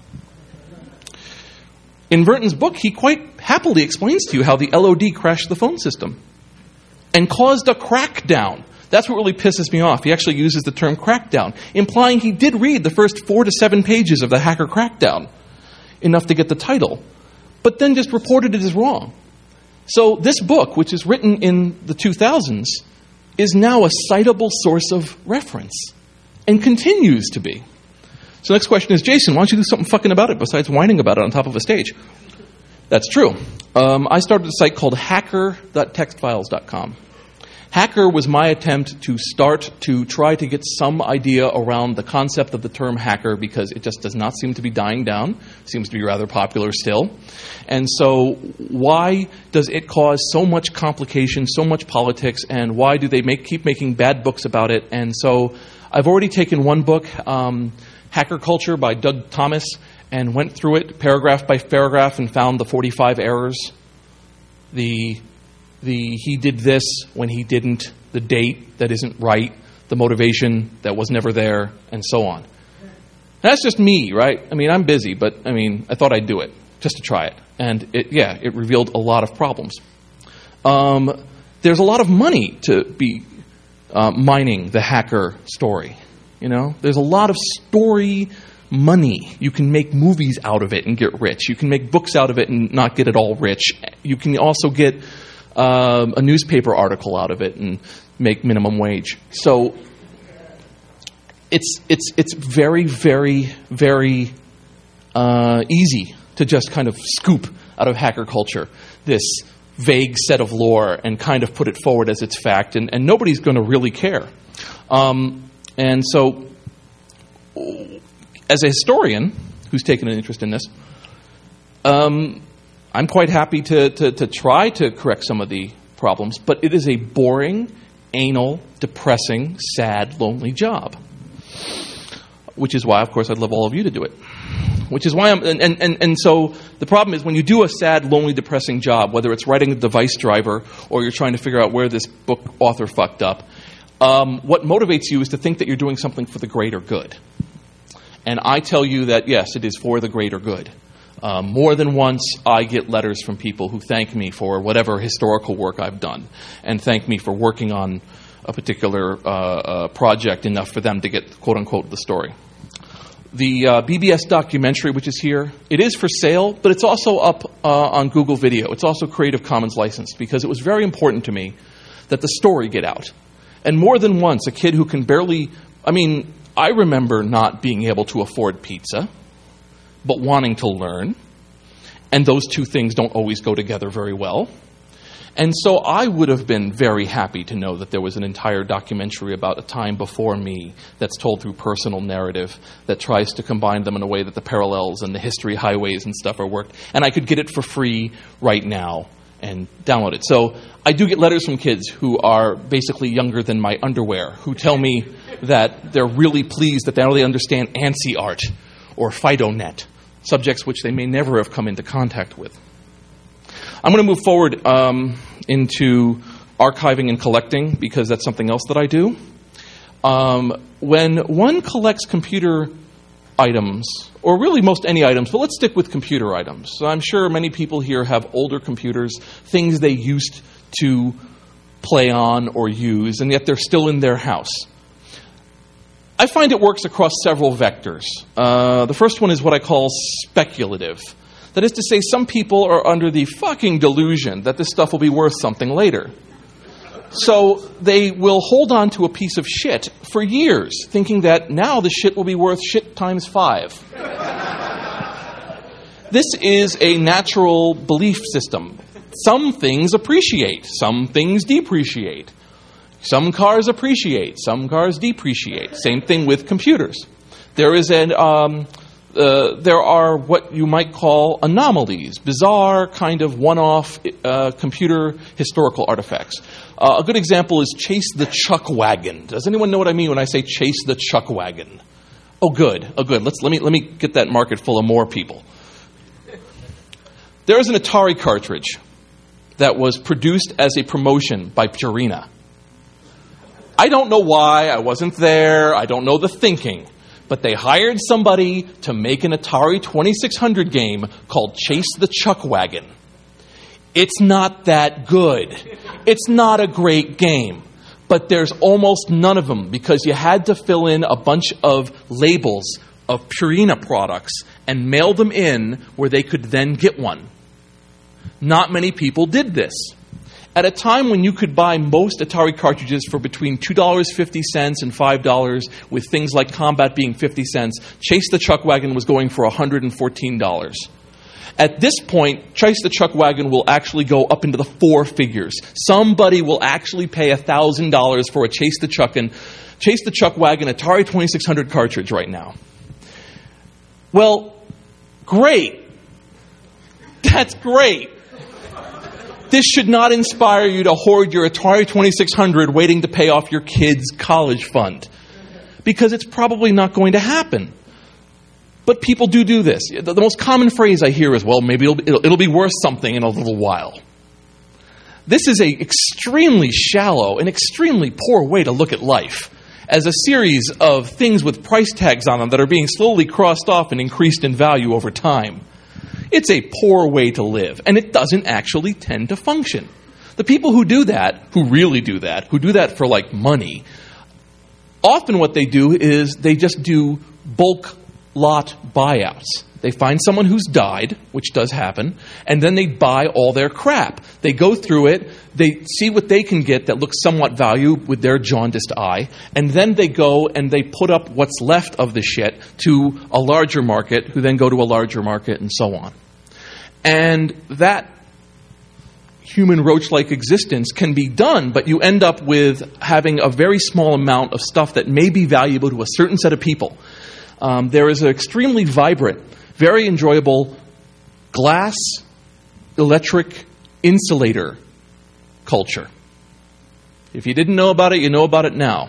A: In Verton's book, he quite happily explains to you how the L O D crashed the phone system and caused a crackdown. That's what really pisses me off. He actually uses the term crackdown, implying he did read the first four to seven pages of the Hacker Crackdown, enough to get the title, but then just reported it as wrong. So this book, which is written in the two thousands, is now a citable source of reference and continues to be. So the next question is, Jason, why don't you do something fucking about it besides whining about it on top of a stage? That's true. Um, I started a site called hacker dot text files dot com. Hacker was my attempt to start to try to get some idea around the concept of the term hacker, because it just does not seem to be dying down. It seems to be rather popular still. And so why does it cause so much complication, so much politics, and why do they make, keep making bad books about it? And so I've already taken one book, um, Hacker Culture by Doug Thomas, and went through it paragraph by paragraph and found the forty-five errors, the the he did this when he didn't, the date that isn't right, the motivation that was never there, and so on. That's just me, right? I mean, I'm busy, but I mean, I thought I'd do it just to try it. And it, yeah, it revealed a lot of problems. Um, there's a lot of money to be uh, mining the hacker story. You know, there's a lot of story money. You can make movies out of it and get rich. You can make books out of it and not get it all rich. You can also get uh, a newspaper article out of it and make minimum wage. So it's it's it's very, very, very uh, easy to just kind of scoop out of hacker culture this vague set of lore and kind of put it forward as its fact, and, and nobody's going to really care. Um, and so, as a historian who's taken an interest in this, um, I'm quite happy to, to, to try to correct some of the problems, but it is a boring, anal, depressing, sad, lonely job. Which is why, of course, I'd love all of you to do it. Which is why I'm, and, and, and so the problem is when you do a sad, lonely, depressing job, whether it's writing a device driver or you're trying to figure out where this book author fucked up, um, what motivates you is to think that you're doing something for the greater good. And I tell you that, yes, it is for the greater good. Um, more than once, I get letters from people who thank me for whatever historical work I've done and thank me for working on a particular uh, uh, project enough for them to get, quote-unquote, the story. The uh, B B S documentary, which is here, it is for sale, but it's also up uh, on Google Video. It's also Creative Commons licensed because it was very important to me that the story get out. And more than once, a kid who can barely, I mean, I remember not being able to afford pizza, but wanting to learn. And those two things don't always go together very well. And so I would have been very happy to know that there was an entire documentary about a time before me that's told through personal narrative that tries to combine them in a way that the parallels and the history highways and stuff are worked. And I could get it for free right now and download it. So I do get letters from kids who are basically younger than my underwear, who tell me that they're really pleased that they really understand ANSI art or FidoNet, subjects which they may never have come into contact with. I'm going to move forward um, into archiving and collecting, because that's something else that I do. Um, when one collects computer items, or really most any items, but let's stick with computer items. So I'm sure many people here have older computers, things they used to play on or use, and yet they're still in their house. I find it works across several vectors. Uh, the first one is what I call speculative. That is to say, some people are under the fucking delusion that this stuff will be worth something later. So they will hold on to a piece of shit for years, thinking that now the shit will be worth shit times five. This is a natural belief system. Some things appreciate, some things depreciate. Some cars appreciate, some cars depreciate. Same thing with computers. There is an, um, uh, there are what you might call anomalies, bizarre kind of one-off uh, computer historical artifacts. Uh, a good example is Chase the Chuck Wagon. Does anyone know what I mean when I say Chase the Chuck Wagon? Oh, good. Oh, good. Let's let me let me get that market full of more people. There is an Atari cartridge that was produced as a promotion by Purina. I don't know why. I wasn't there. I don't know the thinking. But they hired somebody to make an Atari twenty-six hundred game called Chase the Chuck Wagon. It's not that good. It's not a great game. But there's almost none of them because you had to fill in a bunch of labels of Purina products and mail them in where they could then get one. Not many people did this. At a time when you could buy most Atari cartridges for between two dollars and fifty cents and five dollars, with things like Combat being fifty cents, Chase the Chuck Wagon was going for one hundred fourteen dollars. At this point, Chase the Chuck Wagon will actually go up into the four figures. Somebody will actually pay one thousand dollars for a Chase the Chuck and Chase the Chuck Wagon Atari twenty-six hundred cartridge right now. Well, great. That's great. This should not inspire you to hoard your Atari twenty-six hundred waiting to pay off your kid's college fund, because it's probably not going to happen. But people do do this. The, the most common phrase I hear is, well, maybe it'll, it'll, it'll be worth something in a little while. This is an extremely shallow and extremely poor way to look at life, as a series of things with price tags on them that are being slowly crossed off and increased in value over time. It's a poor way to live, and it doesn't actually tend to function. The people who do that, who really do that, who do that for like money, often what they do is they just do bulk lot buyouts. They find someone who's died, which does happen, and then they buy all their crap. They go through it, they see what they can get that looks somewhat valued with their jaundiced eye, and then they go and they put up what's left of the shit to a larger market, who then go to a larger market, and so on. And that human roach-like existence can be done, but you end up with having a very small amount of stuff that may be valuable to a certain set of people. Um, there is an extremely vibrant, very enjoyable glass electric insulator culture. If you didn't know about it, you know about it now.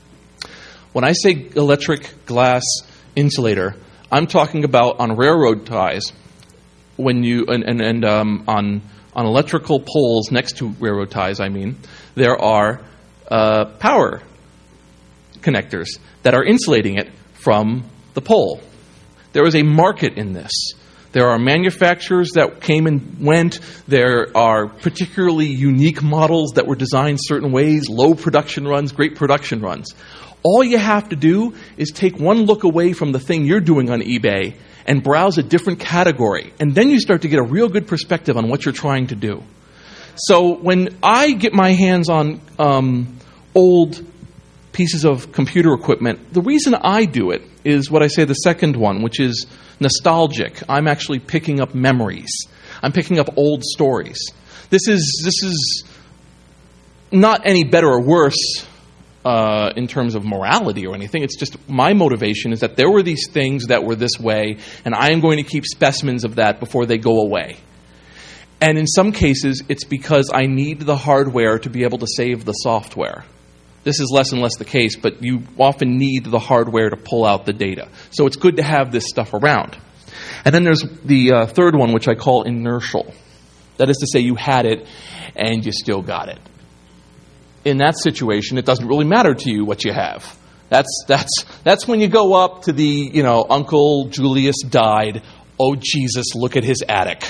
A: When I say electric glass insulator, I'm talking about on railroad ties, when you and and, and um, on on electrical poles next to railroad ties. I mean, there are uh, power connectors that are insulating it from the pole. There is a market in this. There are manufacturers that came and went. There are particularly unique models that were designed certain ways, low production runs, great production runs. All you have to do is take one look away from the thing you're doing on eBay and browse a different category, and then you start to get a real good perspective on what you're trying to do. So when I get my hands on um, old pieces of computer equipment, the reason I do it is what I say the second one, which is nostalgic. I'm actually picking up memories. I'm picking up old stories. This is this is not any better or worse uh, in terms of morality or anything. It's just my motivation is that there were these things that were this way, and I am going to keep specimens of that before they go away. And in some cases, it's because I need the hardware to be able to save the software. This is less and less the case, but you often need the hardware to pull out the data. So it's good to have this stuff around. And then there's the uh, third one, which I call inertial. That is to say, you had it and you still got it. In that situation, it doesn't really matter to you what you have. That's that's that's when you go up to the, you know, Uncle Julius died. Oh, Jesus, look at his attic.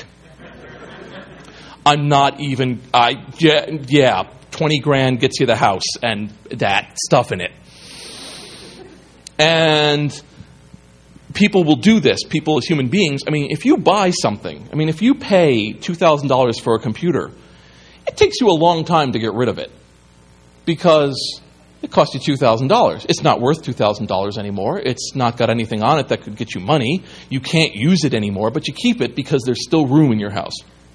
A: I'm not even, I yeah, yeah, twenty grand gets you the house and that stuff in it. And people will do this, people as human beings. I mean, if you buy something, I mean, if you pay two thousand dollars for a computer, it takes you a long time to get rid of it because it cost you two thousand dollars. It's not worth two thousand dollars anymore. It's not got anything on it that could get you money. You can't use it anymore, but you keep it because there's still room in your house.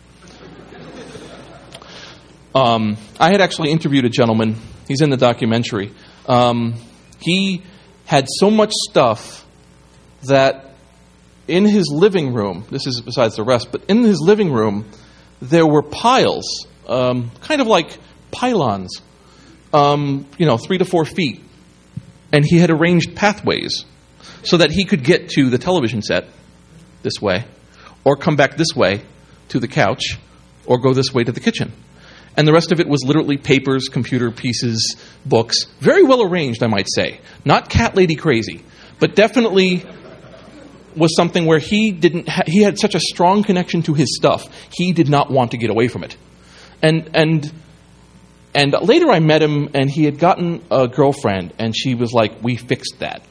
A: Um, I had actually interviewed a gentleman. He's in the documentary. Um, he had so much stuff that in his living room, this is besides the rest, but in his living room, there were piles, um, kind of like pylons, um, you know, three to four feet. And he had arranged pathways so that he could get to the television set this way, or come back this way to the couch, or go this way to the kitchen. And the rest of it was literally papers, computer pieces, books. Very well arranged, I might say. Not cat lady crazy, but definitely was something where he didn't. Ha- he had such a strong connection to his stuff. He did not want to get away from it. And and and later I met him, and he had gotten a girlfriend, and she was like, "We fixed that."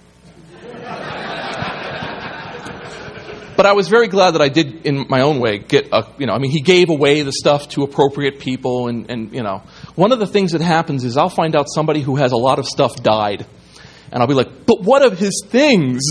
A: But I was very glad that I did, in my own way, get a, you know, I mean, he gave away the stuff to appropriate people. And, and, you know, one of the things that happens is I'll find out somebody who has a lot of stuff died. And I'll be like, but what of his things?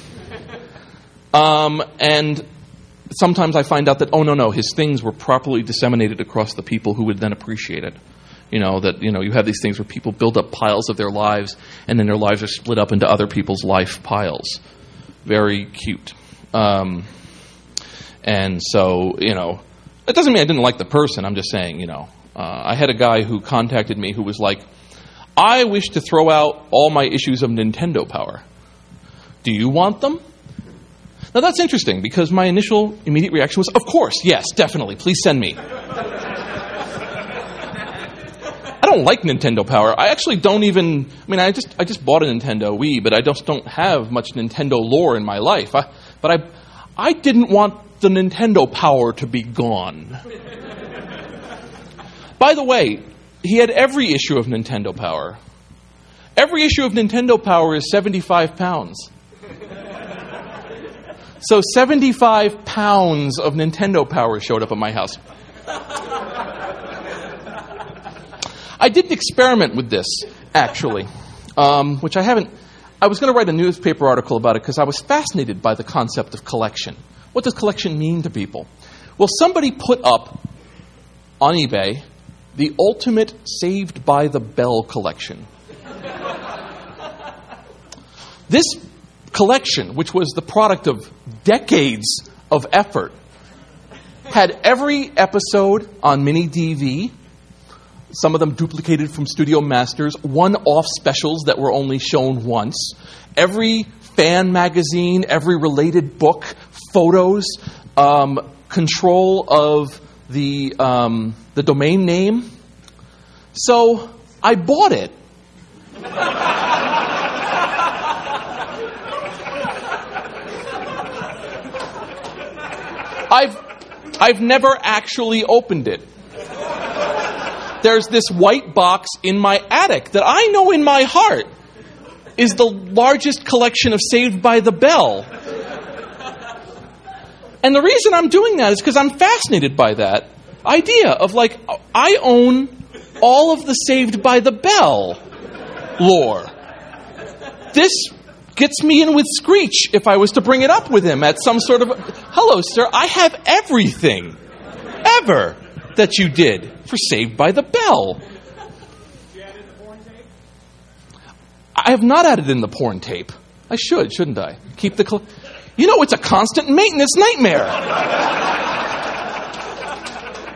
A: um, and sometimes I find out that, oh, no, no, his things were properly disseminated across the people who would then appreciate it. You know, that, you know, you have these things where people build up piles of their lives, and then their lives are split up into other people's life piles. Very cute. Um, and so, you know, it doesn't mean I didn't like the person. I'm just saying, you know, uh, I had a guy who contacted me who was like, I wish to throw out all my issues of Nintendo Power. Do you want them? Now, that's interesting because my initial immediate reaction was, of course, yes, definitely. Please send me. I don't like Nintendo Power. I actually don't even, I mean, I just I just bought a Nintendo Wii, but I just don't have much Nintendo lore in my life. I, but I I didn't want the Nintendo Power to be gone. By the way, he had every issue of Nintendo Power. Every issue of Nintendo Power is seventy-five pounds. So seventy-five pounds of Nintendo Power showed up at my house. I did an experiment with this, actually, um, which I haven't... I was going to write a newspaper article about it because I was fascinated by the concept of collection. What does collection mean to people? Well, somebody put up on eBay the ultimate Saved by the Bell collection. This collection, which was the product of decades of effort, had every episode on mini D V, some of them duplicated from Studio Masters, one-off specials that were only shown once, every fan magazine, every related book, photos, um, control of the um, the domain name. So I bought it. I've I've never actually opened it. There's this white box in my attic that I know in my heart is the largest collection of Saved by the Bell. And the reason I'm doing that is because I'm fascinated by that idea of, like, I own all of the Saved by the Bell lore. This gets me in with Screech if I was to bring it up with him at some sort of, hello, sir, I have everything, ever, that you did for Saved by the Bell.
B: Did you add in the porn tape?
A: I have not added in the porn tape. I should, shouldn't I? Keep the... Cl- you know, it's a constant maintenance nightmare.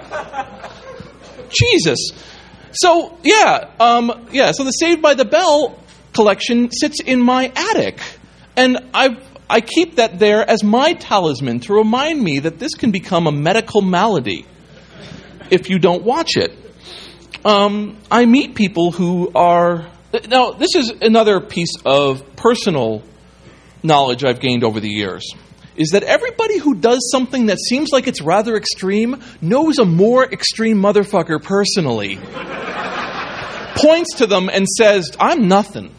A: Jesus. So, yeah, um, yeah, so the Saved by the Bell collection sits in my attic. And I I keep that there as my talisman to remind me that this can become a medical malady if you don't watch it. Um, I meet people who are... Now, this is another piece of personal knowledge I've gained over the years, is that everybody who does something that seems like it's rather extreme knows a more extreme motherfucker personally, points to them and says, I'm nothing.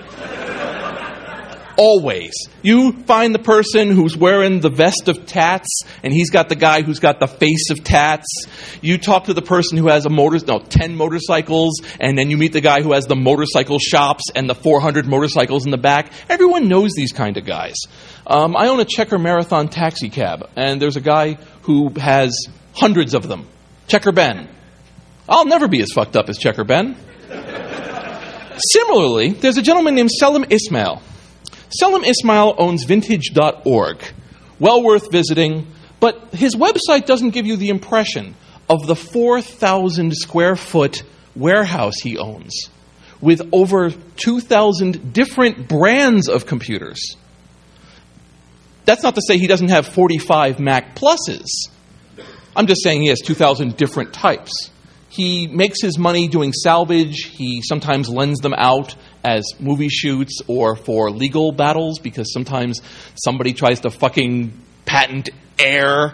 A: Always. You find the person who's wearing the vest of tats, and he's got the guy who's got the face of tats. You talk to the person who has a motor, no, ten motorcycles, and then you meet the guy who has the motorcycle shops and the four hundred motorcycles in the back. Everyone knows these kind of guys. Um, I own a Checker Marathon taxi cab, and there's a guy who has hundreds of them. Checker Ben. I'll never be as fucked up as Checker Ben. Similarly, there's a gentleman named Selim Ismail. Selim Ismail owns vintage dot org. Well worth visiting, but his website doesn't give you the impression of the four thousand square foot warehouse he owns with over two thousand different brands of computers. That's not to say he doesn't have forty-five Mac Pluses. I'm just saying he has two thousand different types. He makes his money doing salvage. He sometimes lends them out as movie shoots or for legal battles because sometimes somebody tries to fucking patent air.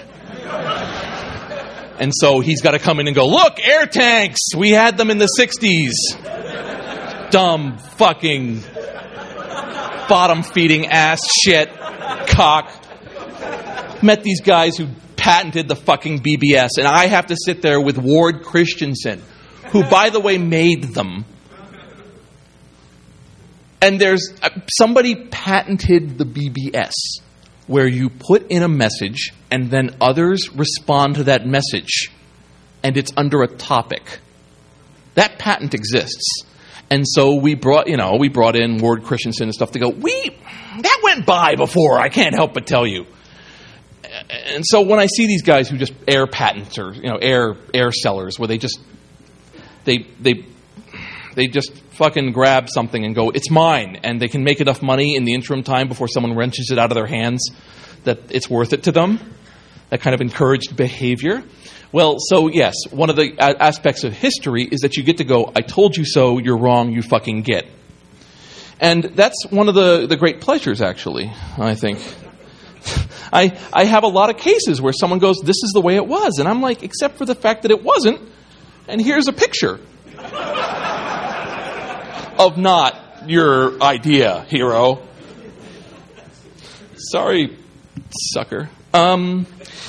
A: And so he's got to come in and go, look, air tanks! We had them in the sixties. Dumb fucking bottom-feeding ass shit cock. Met these guys who patented the fucking B B S, and I have to sit there with Ward Christensen, who, by the way, made them. And there's uh, somebody patented the B B S, where you put in a message and then others respond to that message, and it's under a topic. That patent exists. And so we brought, you know, we brought in Ward Christensen and stuff to go, we, that went by before, I can't help but tell you. And so when I see these guys who just air patents or, you know, air air sellers, where they just they they they just fucking grab something and go, it's mine, and they can make enough money in the interim time before someone wrenches it out of their hands that it's worth it to them. That kind of encouraged behavior. Well, so yes, one of the aspects of history is that you get to go, I told you so, you're wrong, you fucking get. And that's one of the, the great pleasures, actually, I think. I, I have a lot of cases where someone goes, this is the way it was. And I'm like, except for the fact that it wasn't. And here's a picture of not your idea, hero. Sorry, sucker. Um,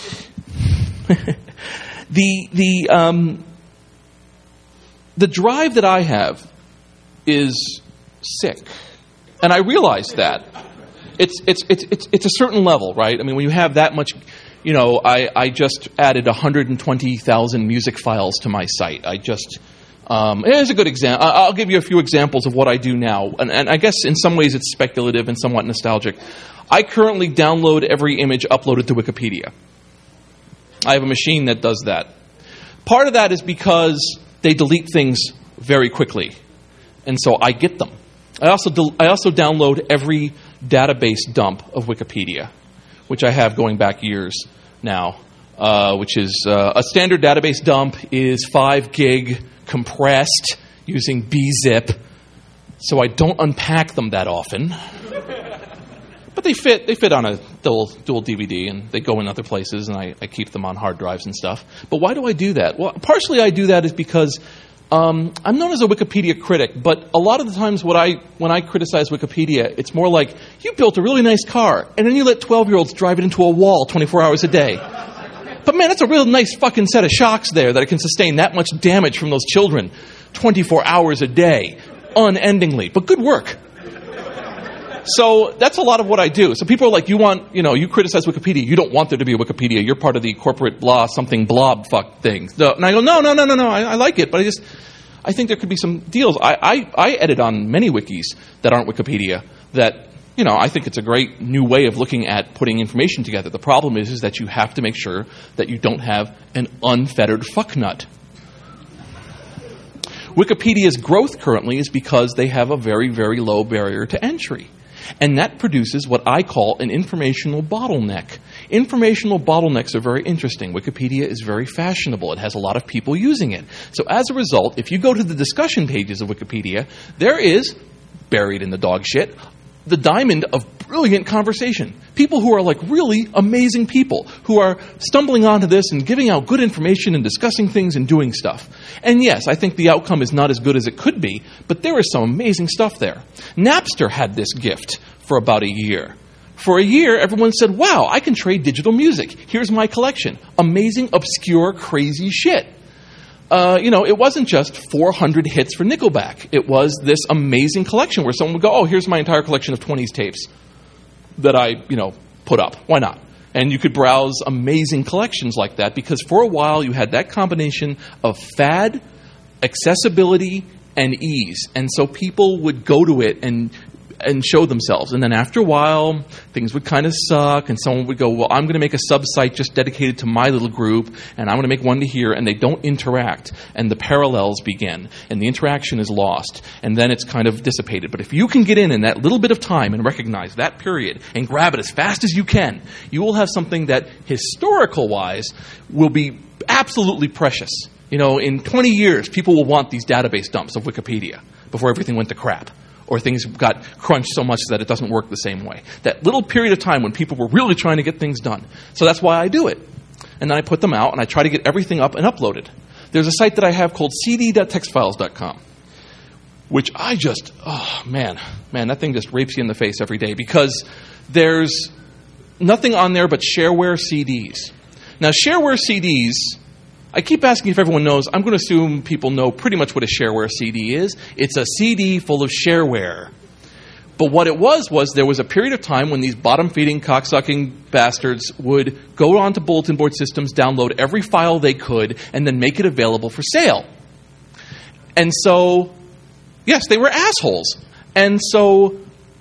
A: the the um, the drive that I have is sick. And I realize that. It's it's it's it's it's a certain level, right? I mean, when you have that much, you know, I, I just added one hundred twenty thousand music files to my site. I just, um, here's a good example. I'll give you a few examples of what I do now. And, and I guess in some ways it's speculative and somewhat nostalgic. I currently download every image uploaded to Wikipedia. I have a machine that does that. Part of that is because they delete things very quickly. And so I get them. I also del- I also download every database dump of Wikipedia, which I have going back years now, uh, which is uh, a standard database dump is five gig compressed using B zip, so I don't unpack them that often. But they fit they fit on a dual, dual D V D, and they go in other places, and I, I keep them on hard drives and stuff. But why do I do that? Well, partially I do that is because Um, I'm known as a Wikipedia critic, but a lot of the times when I, when I criticize Wikipedia, it's more like, you built a really nice car, and then you let twelve-year-olds drive it into a wall twenty-four hours a day. But man, it's a real nice fucking set of shocks there that it can sustain that much damage from those children twenty-four hours a day, unendingly. But good work. So that's a lot of what I do. So people are like, you want, you know, you criticize Wikipedia. You don't want there to be a Wikipedia. You're part of the corporate blah, something blob fuck thing. No, and I go, no, no, no, no, no. I, I like it, but I just, I think there could be some deals. I, I, I edit on many wikis that aren't Wikipedia that, you know, I think it's a great new way of looking at putting information together. The problem is, is that you have to make sure that you don't have an unfettered fuck nut Wikipedia's growth currently is because they have a very, very low barrier to entry. And that produces what I call an informational bottleneck. Informational bottlenecks are very interesting. Wikipedia is very fashionable. It has a lot of people using it. So as a result, if you go to the discussion pages of Wikipedia, there is, buried in the dog shit, the diamond of brilliant conversation. People who are like really amazing people who are stumbling onto this and giving out good information and discussing things and doing stuff. And yes, I think the outcome is not as good as it could be, but there is some amazing stuff there. Napster had this gift for about a year. For a year, everyone said, wow, I can trade digital music. Here's my collection. Amazing, obscure, crazy shit. Uh, you know, it wasn't just four hundred hits for Nickelback. It was this amazing collection where someone would go, oh, here's my entire collection of twenties tapes that I, you know, put up. Why not? And you could browse amazing collections like that because for a while you had that combination of fad, accessibility, and ease. And so people would go to it and and show themselves. And then after a while, things would kind of suck, and someone would go, well, I'm going to make a sub-site just dedicated to my little group, and I'm going to make one to here, and they don't interact, and the parallels begin, and the interaction is lost, and then it's kind of dissipated. But if you can get in in that little bit of time and recognize that period and grab it as fast as you can, you will have something that, historical-wise, will be absolutely precious. You know, in twenty years, people will want these database dumps of Wikipedia before everything went to crap. Or things got crunched so much that it doesn't work the same way. That little period of time when people were really trying to get things done. So that's why I do it. And then I put them out, and I try to get everything up and uploaded. There's a site that I have called c d dot text files dot com, which I just, oh, man, man, that thing just rapes you in the face every day because there's nothing on there but shareware C Ds. Now, shareware C Ds... I keep asking if everyone knows. I'm going to assume people know pretty much what a shareware C D is. It's a C D full of shareware. But what it was was there was a period of time when these bottom-feeding, cocksucking bastards would go onto bulletin board systems, download every file they could, and then make it available for sale. And so, yes, they were assholes. And so,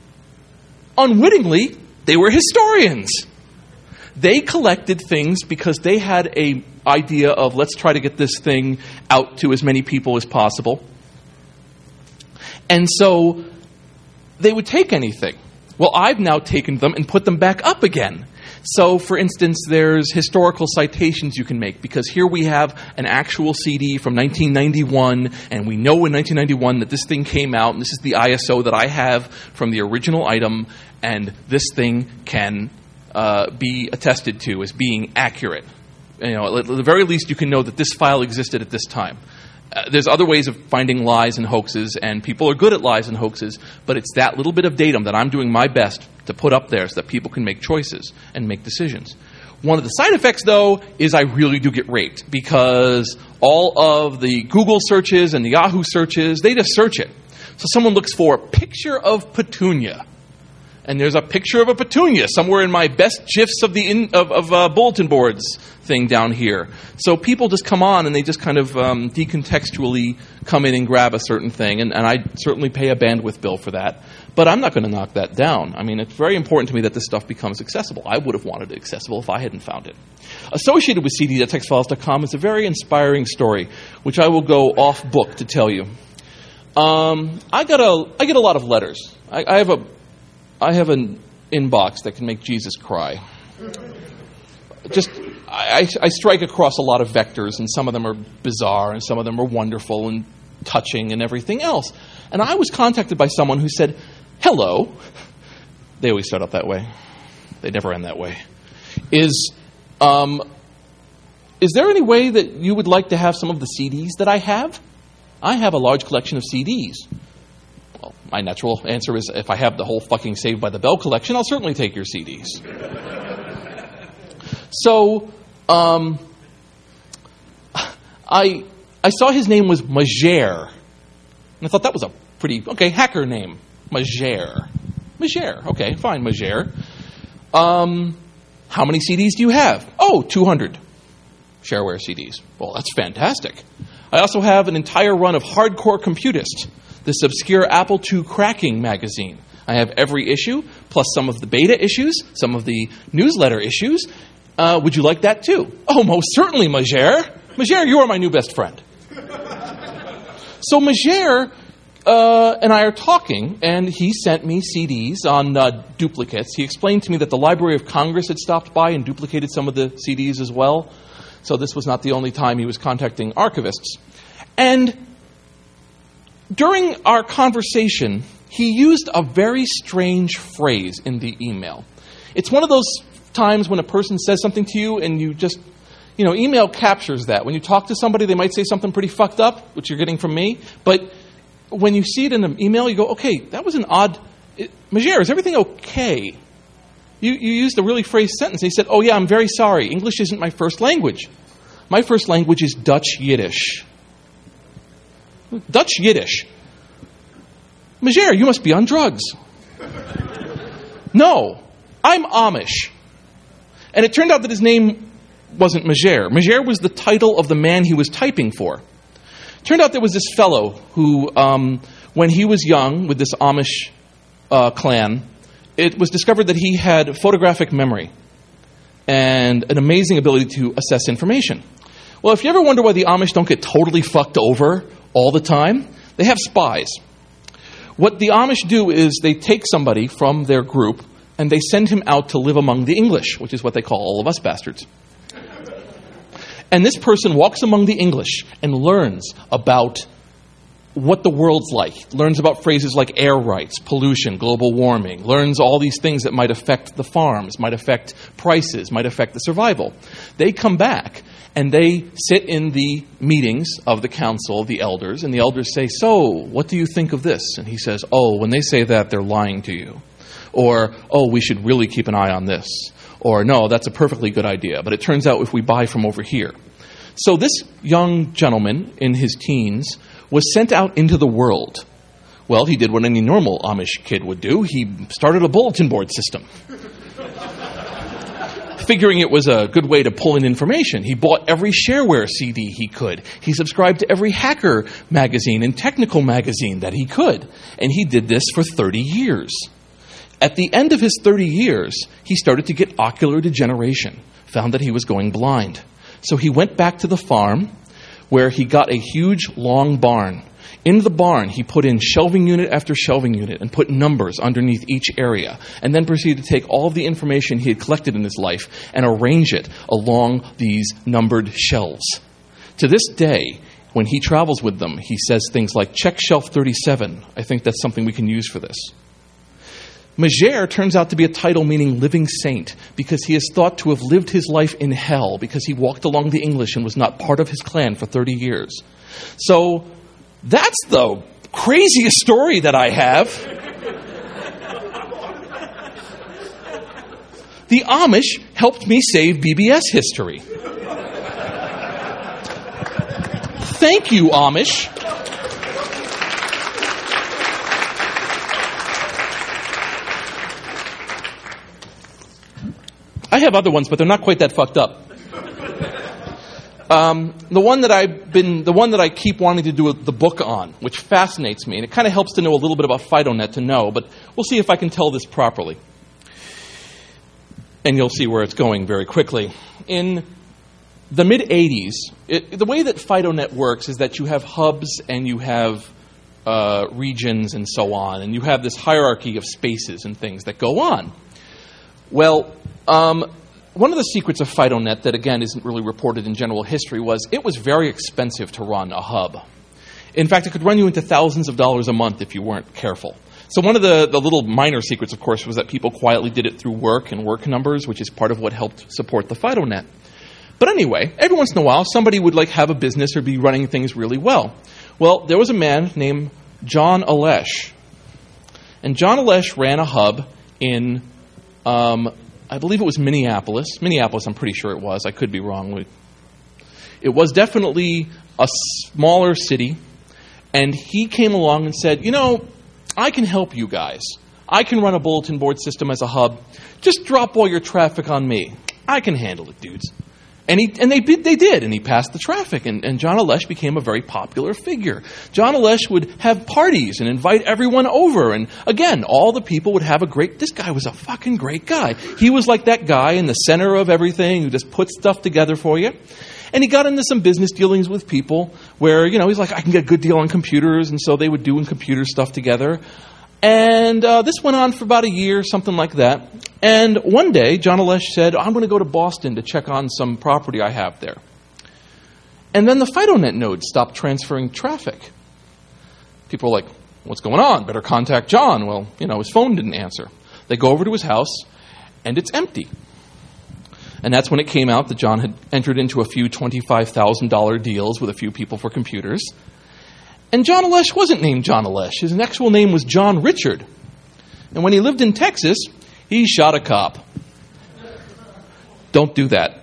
A: unwittingly, they were historians. They collected things because they had a idea of let's try to get this thing out to as many people as possible. And so they would take anything. Well, I've now taken them and put them back up again. So, for instance, there's historical citations you can make because here we have an actual C D from nineteen ninety-one, and we know in nineteen ninety-one that this thing came out, and this is the I S O that I have from the original item, and this thing can uh, be attested to as being accurate. You know, at the very least, you can know that this file existed at this time. Uh, there's other ways of finding lies and hoaxes, and people are good at lies and hoaxes, but it's that little bit of datum that I'm doing my best to put up there so that people can make choices and make decisions. One of the side effects, though, is I really do get raped because all of the Google searches and the Yahoo searches, they just search it. So someone looks for picture of petunia. And there's a picture of a petunia somewhere in my best GIFs of the in, of, of uh, bulletin boards thing down here. So people just come on and they just kind of um, decontextually come in and grab a certain thing. And, and I certainly pay a bandwidth bill for that. But I'm not going to knock that down. I mean, it's very important to me that this stuff becomes accessible. I would have wanted it accessible if I hadn't found it. Associated with c d dot text files dot com is a very inspiring story, which I will go off book to tell you. Um, I got a I get a lot of letters. I, I have a I have an inbox that can make Jesus cry. Just, I, I strike across a lot of vectors, and some of them are bizarre, and some of them are wonderful and touching and everything else. And I was contacted by someone who said, hello. They always start out that way. They never end that way. Is, um, is there any way that you would like to have some of the C Ds that I have? I have a large collection of C Ds. Well, my natural answer is if I have the whole fucking Saved by the Bell collection, I'll certainly take your C Ds. So, um, I I saw his name was Majer. And I thought that was a pretty, okay, hacker name. Majer. Majer. Okay, fine, Majer. Um, how many C Ds do you have? Oh, two hundred shareware C Ds. Well, that's fantastic. I also have an entire run of Hardcore Computist, this obscure Apple two cracking magazine. I have every issue, plus some of the beta issues, some of the newsletter issues. Uh, would you like that too? Oh, most certainly, Majer. Majer, you are my new best friend. So Megere uh, and I are talking, and he sent me C Ds on uh, duplicates. He explained to me that the Library of Congress had stopped by and duplicated some of the C Ds as well. So this was not the only time he was contacting archivists. And during our conversation, he used a very strange phrase in the email. It's one of those times when a person says something to you and you just, you know, email captures that. When you talk to somebody, they might say something pretty fucked up, which you're getting from me. But when you see it in an email, you go, okay, that was an odd... Megere, is everything okay? You, you used a really phrased sentence. He said, oh yeah, I'm very sorry. English isn't my first language. My first language is Dutch Yiddish. Dutch Yiddish. Megere, you must be on drugs. No, I'm Amish. And it turned out that his name wasn't Megere. Megere was the title of the man he was typing for. Turned out there was this fellow who, um, when he was young with this Amish uh, clan, it was discovered that he had photographic memory and an amazing ability to assess information. Well, if you ever wonder why the Amish don't get totally fucked over all the time, they have spies. What the Amish do is they take somebody from their group and they send him out to live among the English, which is what they call all of us bastards. And this person walks among the English and learns about what the world's like, learns about phrases like air rights, pollution, global warming, learns all these things that might affect the farms, might affect prices, might affect the survival. They come back and they sit in the meetings of the council, of the elders, and the elders say, so, what do you think of this? And he says, oh, when they say that, they're lying to you. Or, oh, we should really keep an eye on this. Or, no, that's a perfectly good idea, but it turns out if we buy from over here. So this young gentleman in his teens was sent out into the world. Well, he did what any normal Amish kid would do. He started a bulletin board system. Figuring it was a good way to pull in information. He bought every shareware C D he could. He subscribed to every hacker magazine and technical magazine that he could. And he did this for thirty years. At the end of his thirty years, he started to get ocular degeneration, found that he was going blind. So he went back to the farm where he got a huge, long barn. In the barn, he put in shelving unit after shelving unit and put numbers underneath each area, and then proceeded to take all of the information he had collected in his life and arrange it along these numbered shelves. To this day, when he travels with them, he says things like, check shelf thirty-seven. I think that's something we can use for this. Megere turns out to be a title meaning living saint because he is thought to have lived his life in hell because he walked along the English and was not part of his clan for thirty years. So that's the craziest story that I have. The Amish helped me save B B S history. Thank you, Amish. I have other ones, but they're not quite that fucked up. Um, the one that I've been, the one that I keep wanting to do the book on, which fascinates me, and it kind of helps to know a little bit about FidoNet to know, but we'll see if I can tell this properly. And you'll see where it's going very quickly. In the mid-eighties, it, the way that FidoNet works is that you have hubs and you have uh, regions and so on, and you have this hierarchy of spaces and things that go on. Well, um, one of the secrets of FidoNet that, again, isn't really reported in general history was it was very expensive to run a hub. In fact, it could run you into thousands of dollars a month if you weren't careful. So one of the, the little minor secrets, of course, was that people quietly did it through work and work numbers, which is part of what helped support the FidoNet. But anyway, every once in a while, somebody would like have a business or be running things really well. Well, there was a man named John Alesh. And John Alesh ran a hub in... Um, I believe it was Minneapolis. Minneapolis, I'm pretty sure it was. I could be wrong. It was definitely a smaller city. And he came along and said, you know, I can help you guys. I can run a bulletin board system as a hub. Just drop all your traffic on me. I can handle it, dudes. And he and they they did, and he passed the traffic, and, and John Alesh became a very popular figure. John Alesh would have parties and invite everyone over, and again, all the people would have a great, this guy was a fucking great guy. He was like that guy in the center of everything who just put stuff together for you. And he got into some business dealings with people where, you know, he's like, I can get a good deal on computers. And so they would do computer stuff together. And uh, this went on for about a year, something like that. And one day, John Alesh said, I'm going to go to Boston to check on some property I have there. And then the FidoNet node stopped transferring traffic. People were like, what's going on? Better contact John. Well, you know, his phone didn't answer. They go over to his house, and it's empty. And that's when it came out that John had entered into a few twenty-five thousand dollars deals with a few people for computers. And John Alesh wasn't named John Alesh. His actual name was John Richard. And when he lived in Texas, he shot a cop. Don't do that.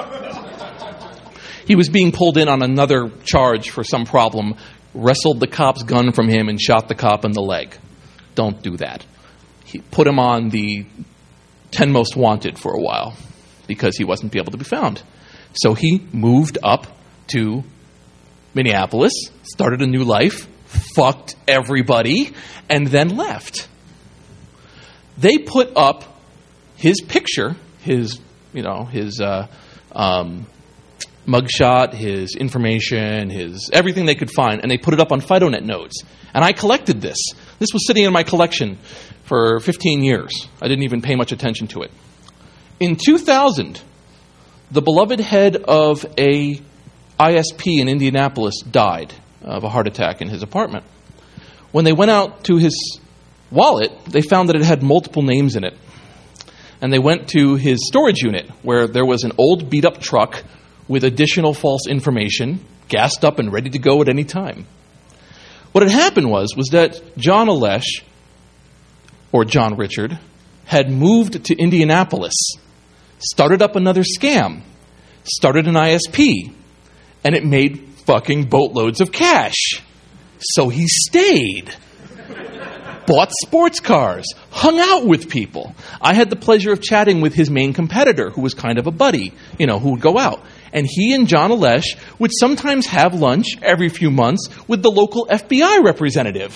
A: He was being pulled in on another charge for some problem, wrestled the cop's gun from him, and shot the cop in the leg. Don't do that. He put him on the ten most wanted for a while because he wasn't able to be found. So he moved up to Minneapolis, started a new life, fucked everybody, and then left. They put up his picture, his, you know, his uh, um, mugshot, his information, his everything they could find, and they put it up on FidoNet nodes. And I collected this. This was sitting in my collection for fifteen years. I didn't even pay much attention to it. In two thousand, the beloved head of a I S P in Indianapolis died of a heart attack in his apartment. When they went out to his wallet, they found that it had multiple names in it. And they went to his storage unit, where there was an old beat-up truck with additional false information, gassed up and ready to go at any time. What had happened was, was that John Alesh, or John Richard, had moved to Indianapolis, started up another scam, started an I S P, and it made fucking boatloads of cash. So he stayed. Bought sports cars, hung out with people. I had the pleasure of chatting with his main competitor, who was kind of a buddy, you know, who would go out. And he and John Alesh would sometimes have lunch every few months with the local F B I representative.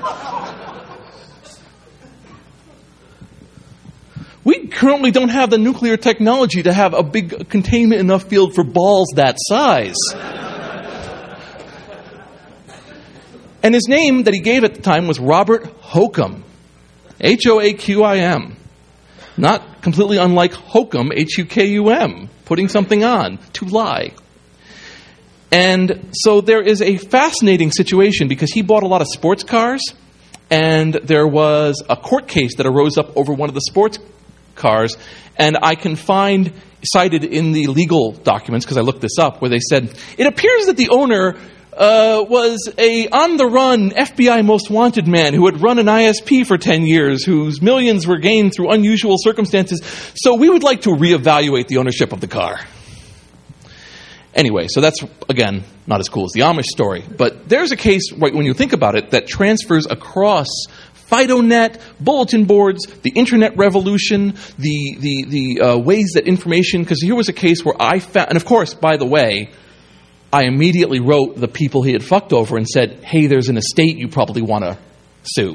A: We currently don't have the nuclear technology to have a big containment enough field for balls that size. And his name that he gave at the time was Robert Hokum. H O A Q I M. Not completely unlike hokum, H U K U M. Putting something on, to lie. And so there is a fascinating situation because he bought a lot of sports cars, and there was a court case that arose up over one of the sports cars, and I can find cited in the legal documents, because I looked this up, where they said, it appears that the owner uh, was a on-the-run F B I most wanted man who had run an I S P for ten years, whose millions were gained through unusual circumstances, so we would like to reevaluate the ownership of the car. Anyway, so that's, again, not as cool as the Amish story, but there's a case, right, when you think about it, that transfers across FidoNet, bulletin boards, the internet revolution, the the the uh, ways that information, because here was a case where I found, and of course, by the way, I immediately wrote the people he had fucked over and said, hey, there's an estate you probably want to sue.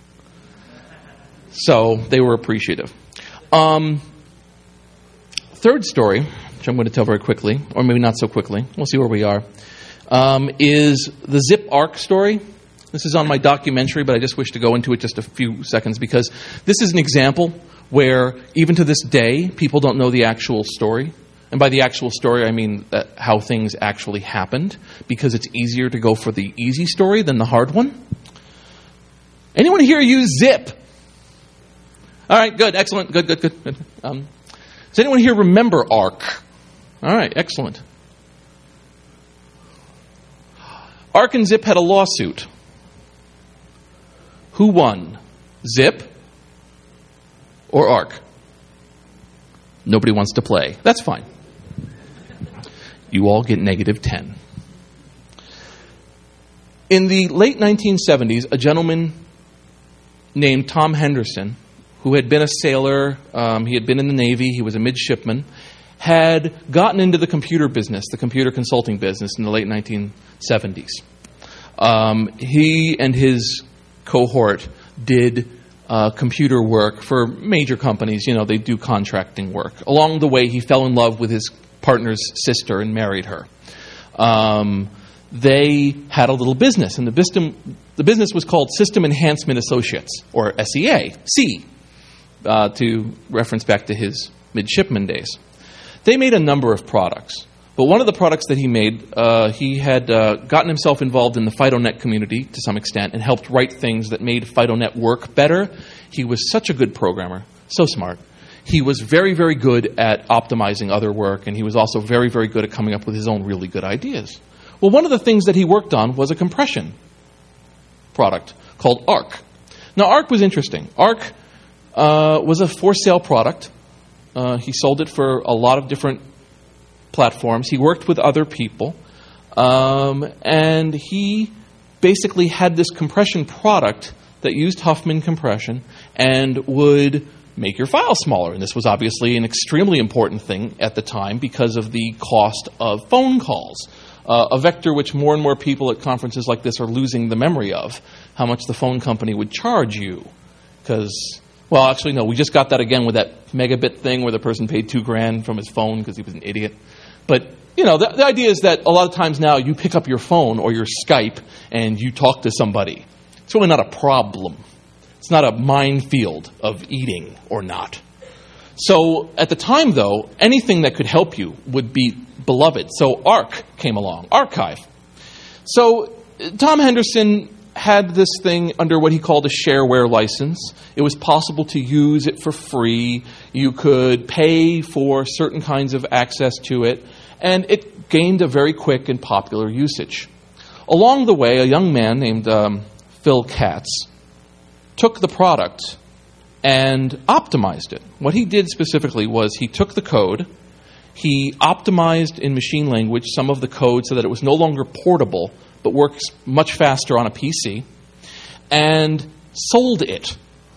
A: So they were appreciative. Um, third story, which I'm going to tell very quickly, or maybe not so quickly, we'll see where we are, um, is the Zip-Ark story. This is on my documentary, but I just wish to go into it just a few seconds because this is an example where, even to this day, people don't know the actual story. And by the actual story, I mean uh, how things actually happened, because it's easier to go for the easy story than the hard one. Anyone here use Zip? All right, good, excellent, good, good, good. good. Um, does anyone here remember Ark? All right, excellent. Ark and Zip had a lawsuit. Who won? Zip or Ark? Nobody wants to play. That's fine. You all get negative ten. In the late nineteen seventies, a gentleman named Tom Henderson, who had been a sailor, um, he had been in the Navy, he was a midshipman, had gotten into the computer business, the computer consulting business in the late nineteen seventies. Um, he and his cohort did uh, computer work for major companies. You know, they do contracting work. Along the way, he fell in love with his partner's sister and married her. Um, they had a little business, and the, bistum, the business was called System Enhancement Associates, or S E A, C, uh, to reference back to his midshipman days. They made a number of products, but one of the products that he made, uh, he had uh, gotten himself involved in the FidoNet community to some extent and helped write things that made FidoNet work better. He was such a good programmer, so smart. He was very, very good at optimizing other work, and he was also very, very good at coming up with his own really good ideas. Well, one of the things that he worked on was a compression product called Arc. Now, Arc was interesting. Arc uh, was a for-sale product. Uh, he sold it for a lot of different platforms. He worked with other people, um, and he basically had this compression product that used Huffman compression and would make your file smaller. And this was obviously an extremely important thing at the time because of the cost of phone calls, uh, a vector which more and more people at conferences like this are losing the memory of, how much the phone company would charge you. Because, well, actually, no, we just got that again with that megabit thing where the person paid two grand from his phone because he was an idiot. But, you know, the, the idea is that a lot of times now you pick up your phone or your Skype and you talk to somebody. It's really not a problem. It's not a minefield of eating or not. So at the time, though, anything that could help you would be beloved. So Arc came along, Archive. So Tom Henderson had this thing under what he called a shareware license. It was possible to use it for free. You could pay for certain kinds of access to it, and it gained a very quick and popular usage. Along the way, a young man named um, Phil Katz took the product and optimized it. What he did specifically was he took the code, he optimized in machine language some of the code so that it was no longer portable, but works much faster on a P C, and sold it.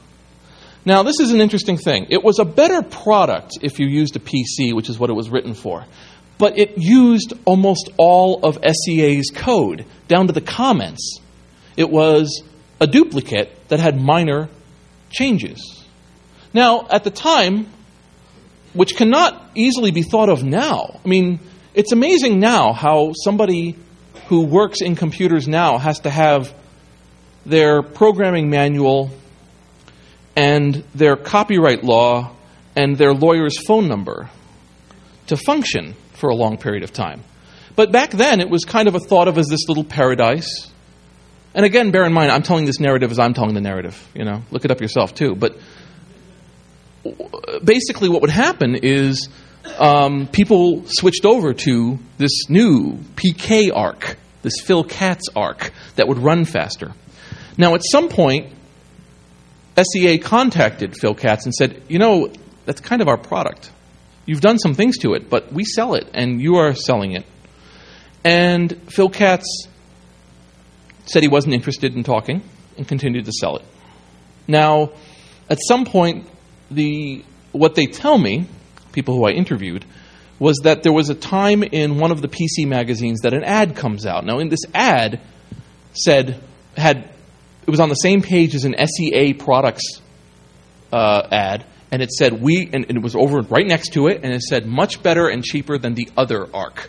A: Now, this is an interesting thing. It was a better product if you used a P C, which is what it was written for, but it used almost all of S E A's code, down to the comments. It was a duplicate that had minor changes. Now, at the time, which cannot easily be thought of now, I mean, it's amazing now how somebody who works in computers now has to have their programming manual and their copyright law and their lawyer's phone number to function for a long period of time. But back then, it was kind of a thought of as this little paradise. And again, bear in mind, I'm telling this narrative as I'm telling the narrative. You know, look it up yourself too. But basically, what would happen is um, people switched over to this new P K Arc, this Phil Katz Arc that would run faster. Now, at some point, S E A contacted Phil Katz and said, "You know, that's kind of our product. You've done some things to it, but we sell it, and you are selling it." And Phil Katz said he wasn't interested in talking and continued to sell it. Now, at some point, the what they tell me, people who I interviewed, was that there was a time in one of the P C magazines that an ad comes out. Now, in this ad, said had it was on the same page as an S E A products uh, ad, and it said we, and, and it was over right next to it, and it said much better and cheaper than the other Arc.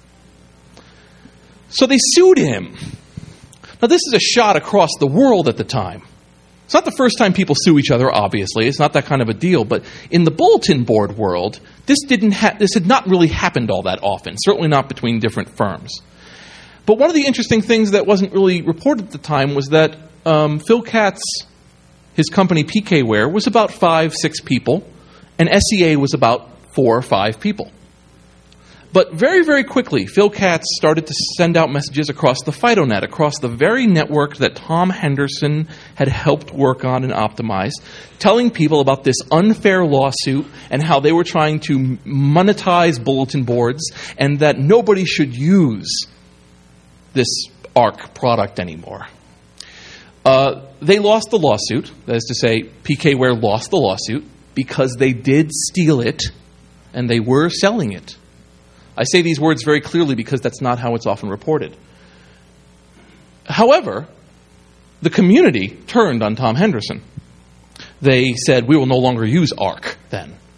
A: So they sued him. Now, this is a shot across the world at the time. It's not the first time people sue each other, obviously. It's not that kind of a deal. But in the bulletin board world, this didn't ha- this had not really happened all that often, certainly not between different firms. But one of the interesting things that wasn't really reported at the time was that um, Phil Katz, his company PKware, was about five, six people, and S E A was about four or five people. But very, very quickly, Phil Katz started to send out messages across the FidoNet, across the very network that Tom Henderson had helped work on and optimize, telling people about this unfair lawsuit and how they were trying to monetize bulletin boards and that nobody should use this Arc product anymore. Uh, they lost the lawsuit. That is to say, PKware lost the lawsuit because they did steal it and they were selling it. I say these words very clearly because that's not how it's often reported. However, the community turned on Tom Henderson. They said, we will no longer use Arc then.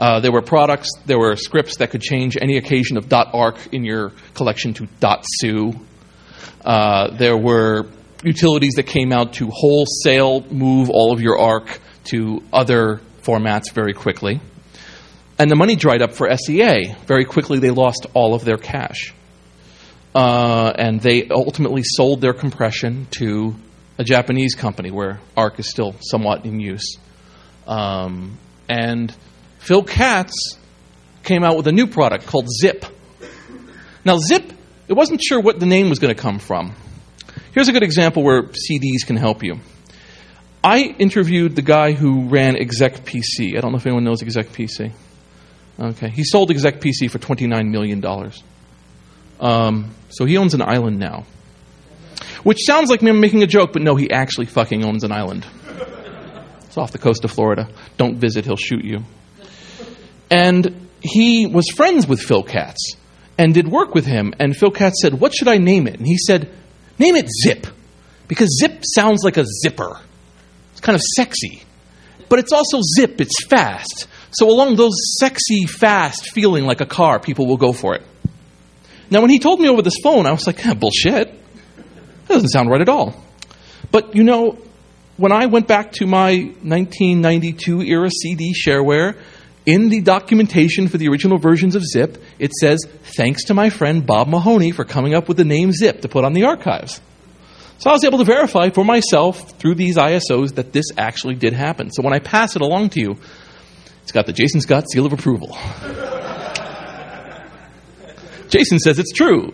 A: Uh, there were products, there were scripts that could change any occasion of .arc in your collection to .su. Uh, there were utilities that came out to wholesale move all of your arc to other formats very quickly. And the money dried up for S E A. Very quickly they lost all of their cash. Uh, and they ultimately sold their compression to a Japanese company where ARC is still somewhat in use. Um, and Phil Katz came out with a new product called Zip. Now Zip, it wasn't sure what the name was going to come from. Here's a good example where C Ds can help you. I interviewed the guy who ran Exec P C. I don't know if anyone knows Exec P C. Okay, he sold Exec P C for twenty-nine million dollars. Um, so he owns an island now. Which sounds like me making a joke, but no, he actually fucking owns an island. It's off the coast of Florida. Don't visit, he'll shoot you. And he was friends with Phil Katz and did work with him. And Phil Katz said, what should I name it? And he said, name it Zip. Because zip sounds like a zipper. It's kind of sexy. But it's also zip, it's fast. So along those sexy, fast feeling like a car, people will go for it. Now, when he told me over this phone, I was like, ah, bullshit. That doesn't sound right at all. But, you know, when I went back to my nineteen ninety-two era C D shareware, in the documentation for the original versions of Zip, it says, thanks to my friend Bob Mahoney for coming up with the name Zip to put on the archives. So I was able to verify for myself through these I S Os that this actually did happen. So when I pass it along to you, it's got the Jason Scott seal of approval. Jason says it's true.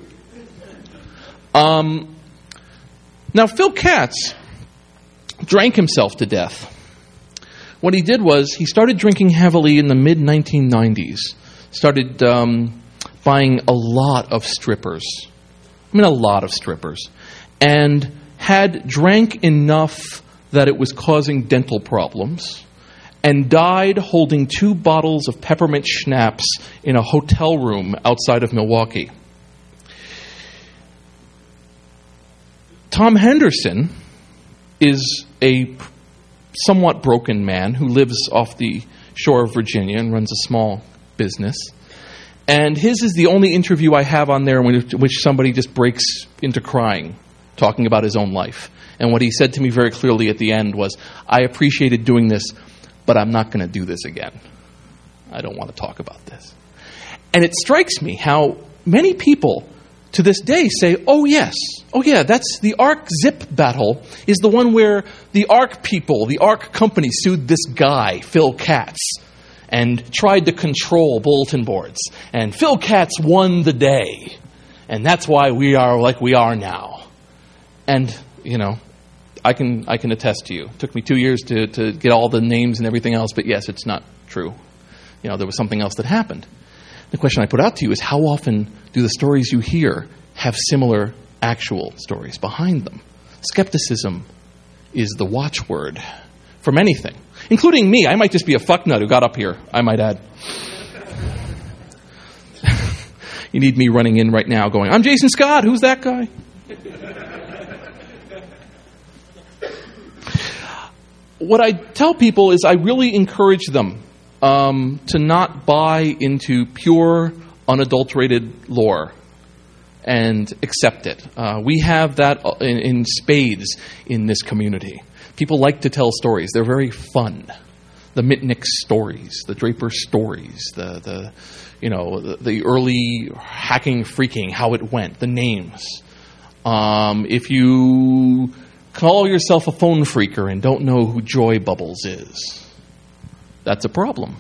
A: Um, now, Phil Katz drank himself to death. What he did was he started drinking heavily in the mid nineteen nineties. Started um, buying a lot of strippers. I mean, a lot of strippers. And had drank enough that it was causing dental problems. And died holding two bottles of peppermint schnapps in a hotel room outside of Milwaukee. Tom Henderson is a somewhat broken man who lives off the shore of Virginia and runs a small business. And his is the only interview I have on there in which somebody just breaks into crying, talking about his own life. And what he said to me very clearly at the end was, I appreciated doing this, but I'm not going to do this again. I don't want to talk about this. And it strikes me how many people to this day say, oh yes, oh yeah, that's the ARC Zip battle is the one where the ARC people, the ARC company sued this guy, Phil Katz, and tried to control bulletin boards. And Phil Katz won the day. And that's why we are like we are now. And, you know, I can I can attest to you. It took me two years to, to get all the names and everything else, but yes, it's not true. You know, there was something else that happened. The question I put out to you is how often do the stories you hear have similar actual stories behind them? Skepticism is the watchword from anything, including me. I might just be a fucknut who got up here, I might add. You need me running in right now going, I'm Jason Scott, who's that guy? What I tell people is I really encourage them um, to not buy into pure, unadulterated lore and accept it. Uh, we have that in, in spades in this community. People like to tell stories. They're very fun. The Mitnick stories, the Draper stories, the, the you know, the, the early hacking, freaking, how it went, the names. Um, if you call yourself a phone phreaker and don't know who Joy Bubbles is, that's a problem.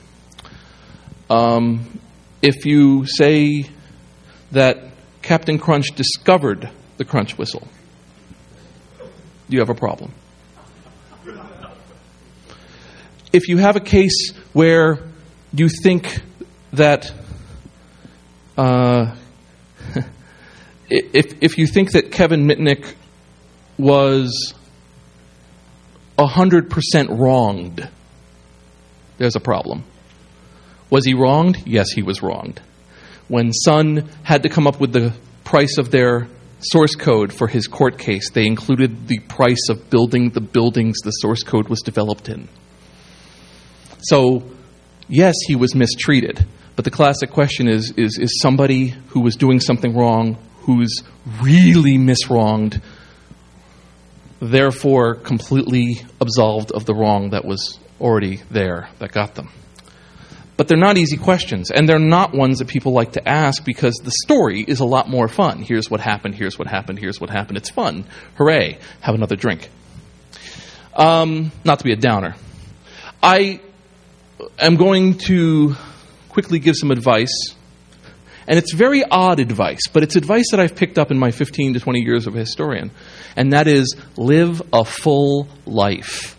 A: Um, if you say that Captain Crunch discovered the Crunch whistle, you have a problem. If you have a case where you think that uh, if if you think that Kevin Mitnick was a hundred percent wronged, there's a problem. Was he wronged? Yes, he was wronged. When Sun had to come up with the price of their source code for his court case, they included the price of building the buildings the source code was developed in. So Yes, he was mistreated, but the classic question is, is, is somebody who was doing something wrong, who's really miswronged, therefore completely absolved of the wrong that was already there, that got them. But they're not easy questions, and they're not ones that people like to ask because the story is a lot more fun. Here's what happened, here's what happened, here's what happened. It's fun. Hooray, have another drink. Um, not to be a downer. I am going to quickly give some advice, and it's very odd advice, but it's advice that I've picked up in my fifteen to twenty years of a historian, and that is live a full life.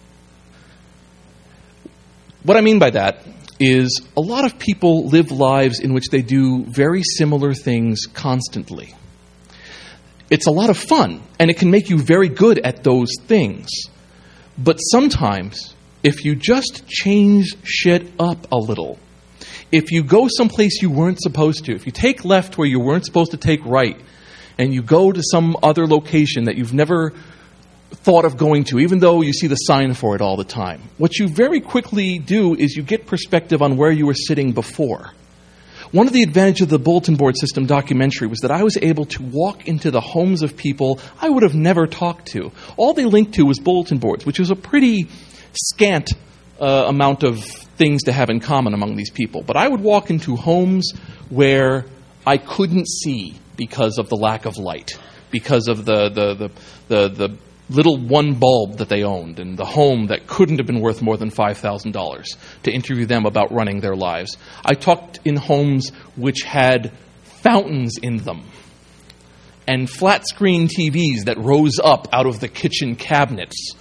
A: What I mean by that is a lot of people live lives in which they do very similar things constantly. It's a lot of fun, and it can make you very good at those things. But sometimes, if you just change shit up a little, if you go someplace you weren't supposed to, if you take left where you weren't supposed to take right, and you go to some other location that you've never thought of going to, even though you see the sign for it all the time, what you very quickly do is you get perspective on where you were sitting before. One of the advantages of the bulletin board system documentary was that I was able to walk into the homes of people I would have never talked to. All they linked to was bulletin boards, which was a pretty scant uh, amount of things to have in common among these people. But I would walk into homes where I couldn't see because of the lack of light, because of the the the the, the little one bulb that they owned and the home that couldn't have been worth more than five thousand dollars, to interview them about running their lives. I talked in homes which had fountains in them and flat screen T Vs that rose up out of the kitchen cabinets.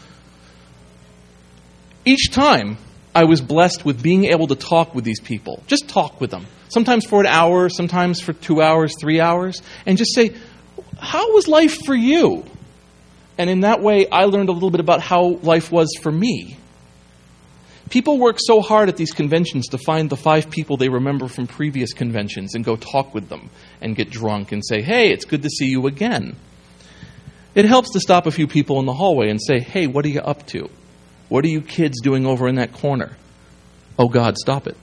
A: Each time I was blessed with being able to talk with these people, just talk with them, sometimes for an hour, sometimes for two hours, three hours, and just say, how was life for you? And in that way, I learned a little bit about how life was for me. People work so hard at these conventions to find the five people they remember from previous conventions and go talk with them and get drunk and say, hey, it's good to see you again. It helps to stop a few people in the hallway and say, hey, what are you up to? What are you kids doing over in that corner? Oh, God, stop it.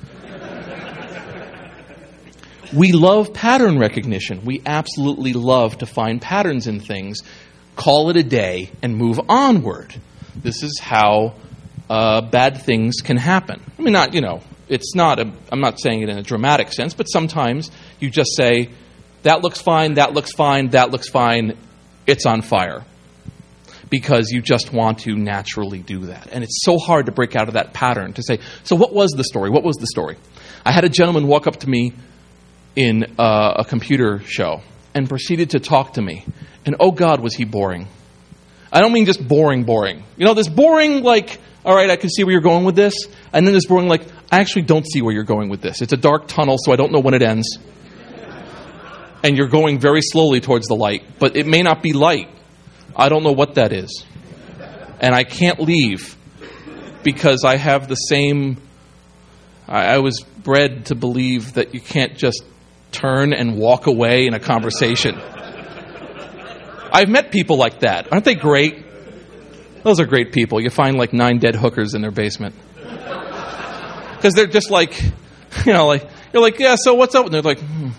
A: We love pattern recognition. We absolutely love to find patterns in things, call it a day, and move onward. This is how uh, bad things can happen. I mean, not, you know, it's not, a, I'm not saying it in a dramatic sense, but sometimes you just say, that looks fine, that looks fine, that looks fine, it's on fire. Because you just want to naturally do that. And it's so hard to break out of that pattern, to say, so what was the story? What was the story? I had a gentleman walk up to me in uh, a computer show and proceeded to talk to me. And oh God, was he boring. I don't mean just boring, boring. You know, this boring, like, all right, I can see where you're going with this. And then this boring, like, I actually don't see where you're going with this. It's a dark tunnel, so I don't know when it ends. And you're going very slowly towards the light. But it may not be light. I don't know what that is. And I can't leave because I have the same... I, I was bred to believe that you can't just turn and walk away in a conversation. I've met people like that. Aren't they great? Those are great people. You find like nine dead hookers in their basement. Because they're just like, you know, like, you're like, yeah, so what's up? And they're like, hmm.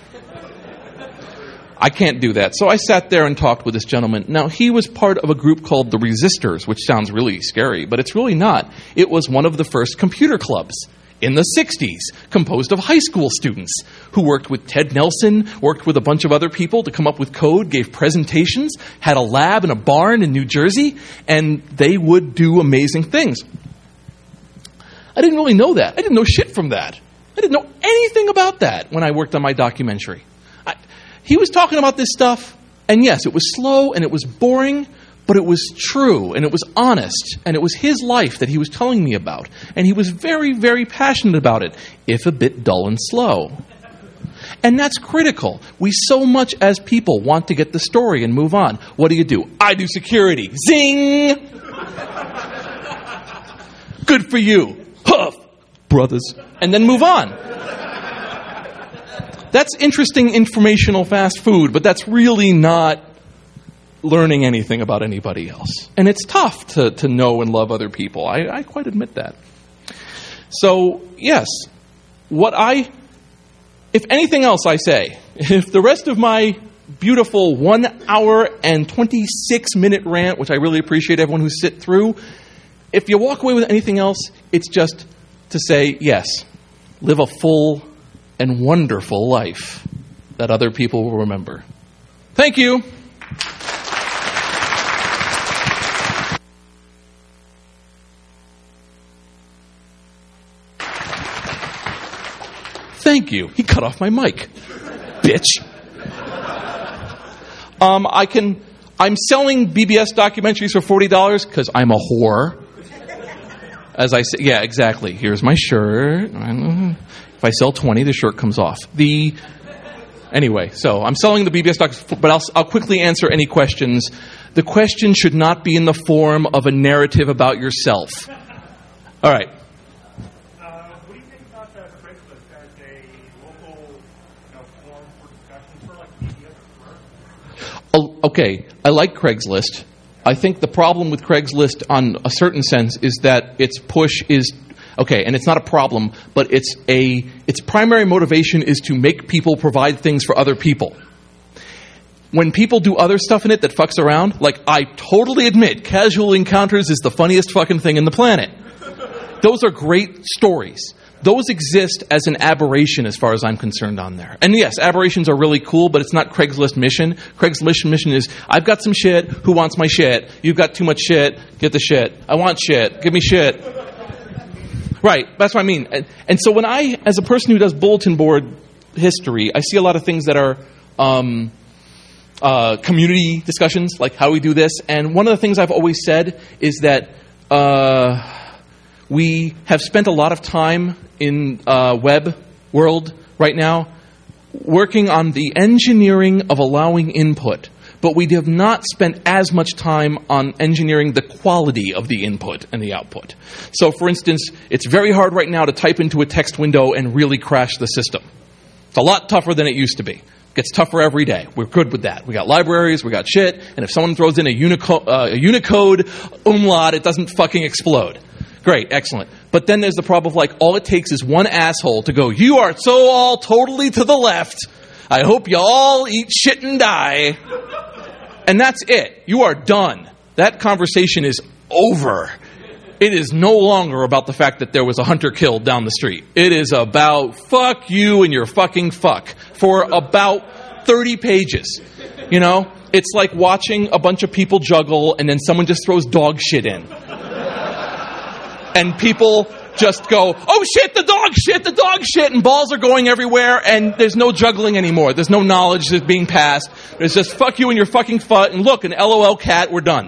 A: I can't do that. So I sat there and talked with this gentleman. Now, he was part of a group called the Resistors, which sounds really scary, but it's really not. It was one of the first computer clubs in the sixties, composed of high school students who worked with Ted Nelson, worked with a bunch of other people to come up with code, gave presentations, had a lab in a barn in New Jersey, and they would do amazing things. I didn't really know that. I didn't know shit from that. I didn't know anything about that when I worked on my documentary. I, he was talking about this stuff, and yes, it was slow and it was boring, but it was true, and it was honest, and it was his life that he was telling me about. And he was very, very passionate about it, if a bit dull and slow. And that's critical. We so much as people want to get the story and move on. What do you do? I do security. Zing! Good for you. Huff, brothers. And then move on. That's interesting informational fast food, but that's really not learning anything about anybody else. And it's tough to, to know and love other people. I, I quite admit that. So, yes, what I, if anything else I say, if the rest of my beautiful one hour and twenty-six minute rant, which I really appreciate everyone who sit through, if you walk away with anything else, it's just to say, yes, live a full and wonderful life that other people will remember. Thank you. Thank you. He cut off my mic. Bitch. Um, I can, I'm selling B B S documentaries for forty dollars because I'm a whore. As I say, yeah, exactly. Here's my shirt. If I sell twenty, the shirt comes off. The, anyway, so I'm selling the B B S docs, but I'll, I'll quickly answer any questions. The question should not be in the form of a narrative about yourself. All right. Okay, I like Craigslist. I think the problem with Craigslist on a certain sense is that its push is, okay, and it's not a problem, but it's a its primary motivation is to make people provide things for other people. When people do other stuff in it that fucks around, like I totally admit Casual Encounters is the funniest fucking thing in the planet. Those are great stories. Those exist as an aberration as far as I'm concerned on there. And yes, aberrations are really cool, but it's not Craigslist mission. Craigslist mission is, I've got some shit, who wants my shit? You've got too much shit, get the shit. I want shit, give me shit. Right, that's what I mean. And, and so when I, as a person who does bulletin board history, I see a lot of things that are um, uh, community discussions, like how we do this. And one of the things I've always said is that uh, we have spent a lot of time in uh, web world right now working on the engineering of allowing input, but we have not spent as much time on engineering the quality of the input and the output. So, for instance, it's very hard right now to type into a text window and really crash the system. It's a lot tougher than it used to be. It gets tougher every day. We're good with that. We got libraries, we got shit, and if someone throws in a, Unico- uh, a Unicode umlaut, it doesn't fucking explode. Great, excellent. But then there's the problem of, like, all it takes is one asshole to go, you are so all totally to the left. I hope you all eat shit and die. And that's it. You are done. That conversation is over. It is no longer about the fact that there was a hunter killed down the street. It is about fuck you and your fucking fuck for about thirty pages. You know? It's like watching a bunch of people juggle and then someone just throws dog shit in. And people just go, oh shit, the dog shit, the dog shit, and balls are going everywhere, and there's no juggling anymore. There's no knowledge that's being passed. There's just fuck you and your fucking fut, and look, an LOL cat, we're done.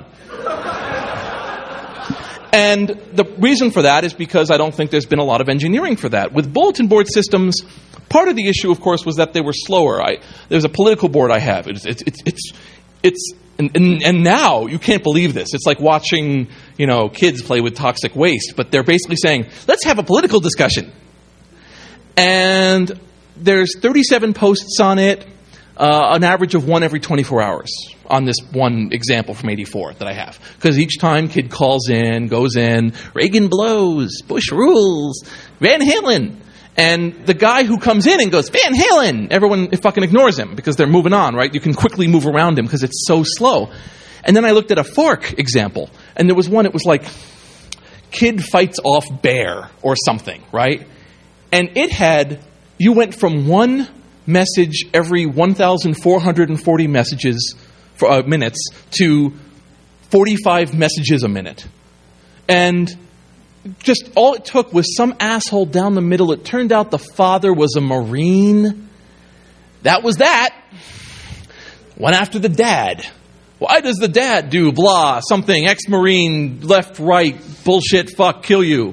A: And the reason for that is because I don't think there's been a lot of engineering for that. With bulletin board systems, part of the issue, of course, was that they were slower. I, there's a political board I have. It's, it's, it's, it's, it's And, and, and now, you can't believe this. It's like watching, you know, kids play with toxic waste. But they're basically saying, let's have a political discussion. And there's thirty-seven posts on it, uh, an average of one every twenty-four hours on this one example from eighty-four that I have. Because each time kid calls in, goes in, Reagan blows, Bush rules, Van Halen. And the guy who comes in and goes, Van Halen, everyone fucking ignores him because they're moving on, right? You can quickly move around him because it's so slow. And then I looked at a fork example, and there was one, it was like, kid fights off bear or something, right? And it had, you went from one message every one thousand four hundred forty messages for uh, minutes to forty-five messages a minute. And just all it took was some asshole down the middle. It turned out the father was a Marine. That was that. Went after the dad. Why does the dad do blah, something, ex-Marine, left, right, bullshit, fuck, kill you?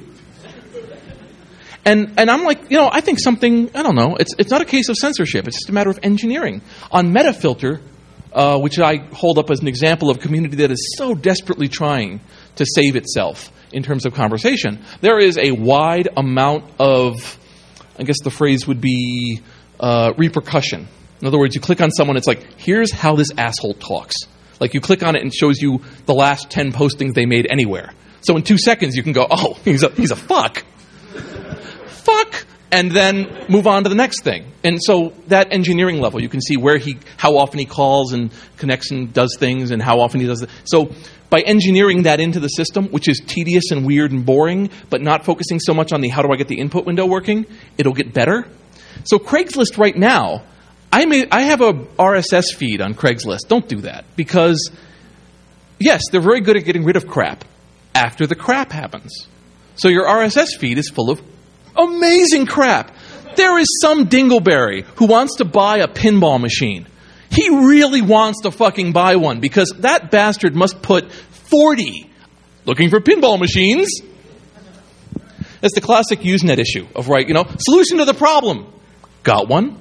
A: And and I'm like, you know, I think something, I don't know, it's it's not a case of censorship. It's just a matter of engineering. On Metafilter, uh, which I hold up as an example of a community that is so desperately trying to save itself in terms of conversation, there is a wide amount of, I guess the phrase would be uh, repercussion. In other words, you click on someone, it's like, here's how this asshole talks. Like you click on it and it shows you the last ten postings they made anywhere. So in two seconds you can go, oh, he's a, he's a fuck. Fuck! And then move on to the next thing. And so that engineering level, you can see where he, how often he calls and connects and does things and how often he does it. So by engineering that into the system, which is tedious and weird and boring, but not focusing so much on the how do I get the input window working, it'll get better. So Craigslist right now, I may, I have a R S S feed on Craigslist. Don't do that. Because, yes, they're very good at getting rid of crap after the crap happens. So your R S S feed is full of amazing crap. There is some dingleberry who wants to buy a pinball machine. He really wants to fucking buy one because that bastard must put forty looking for pinball machines. It's the classic Usenet issue of, right, you know, solution to the problem. Got one?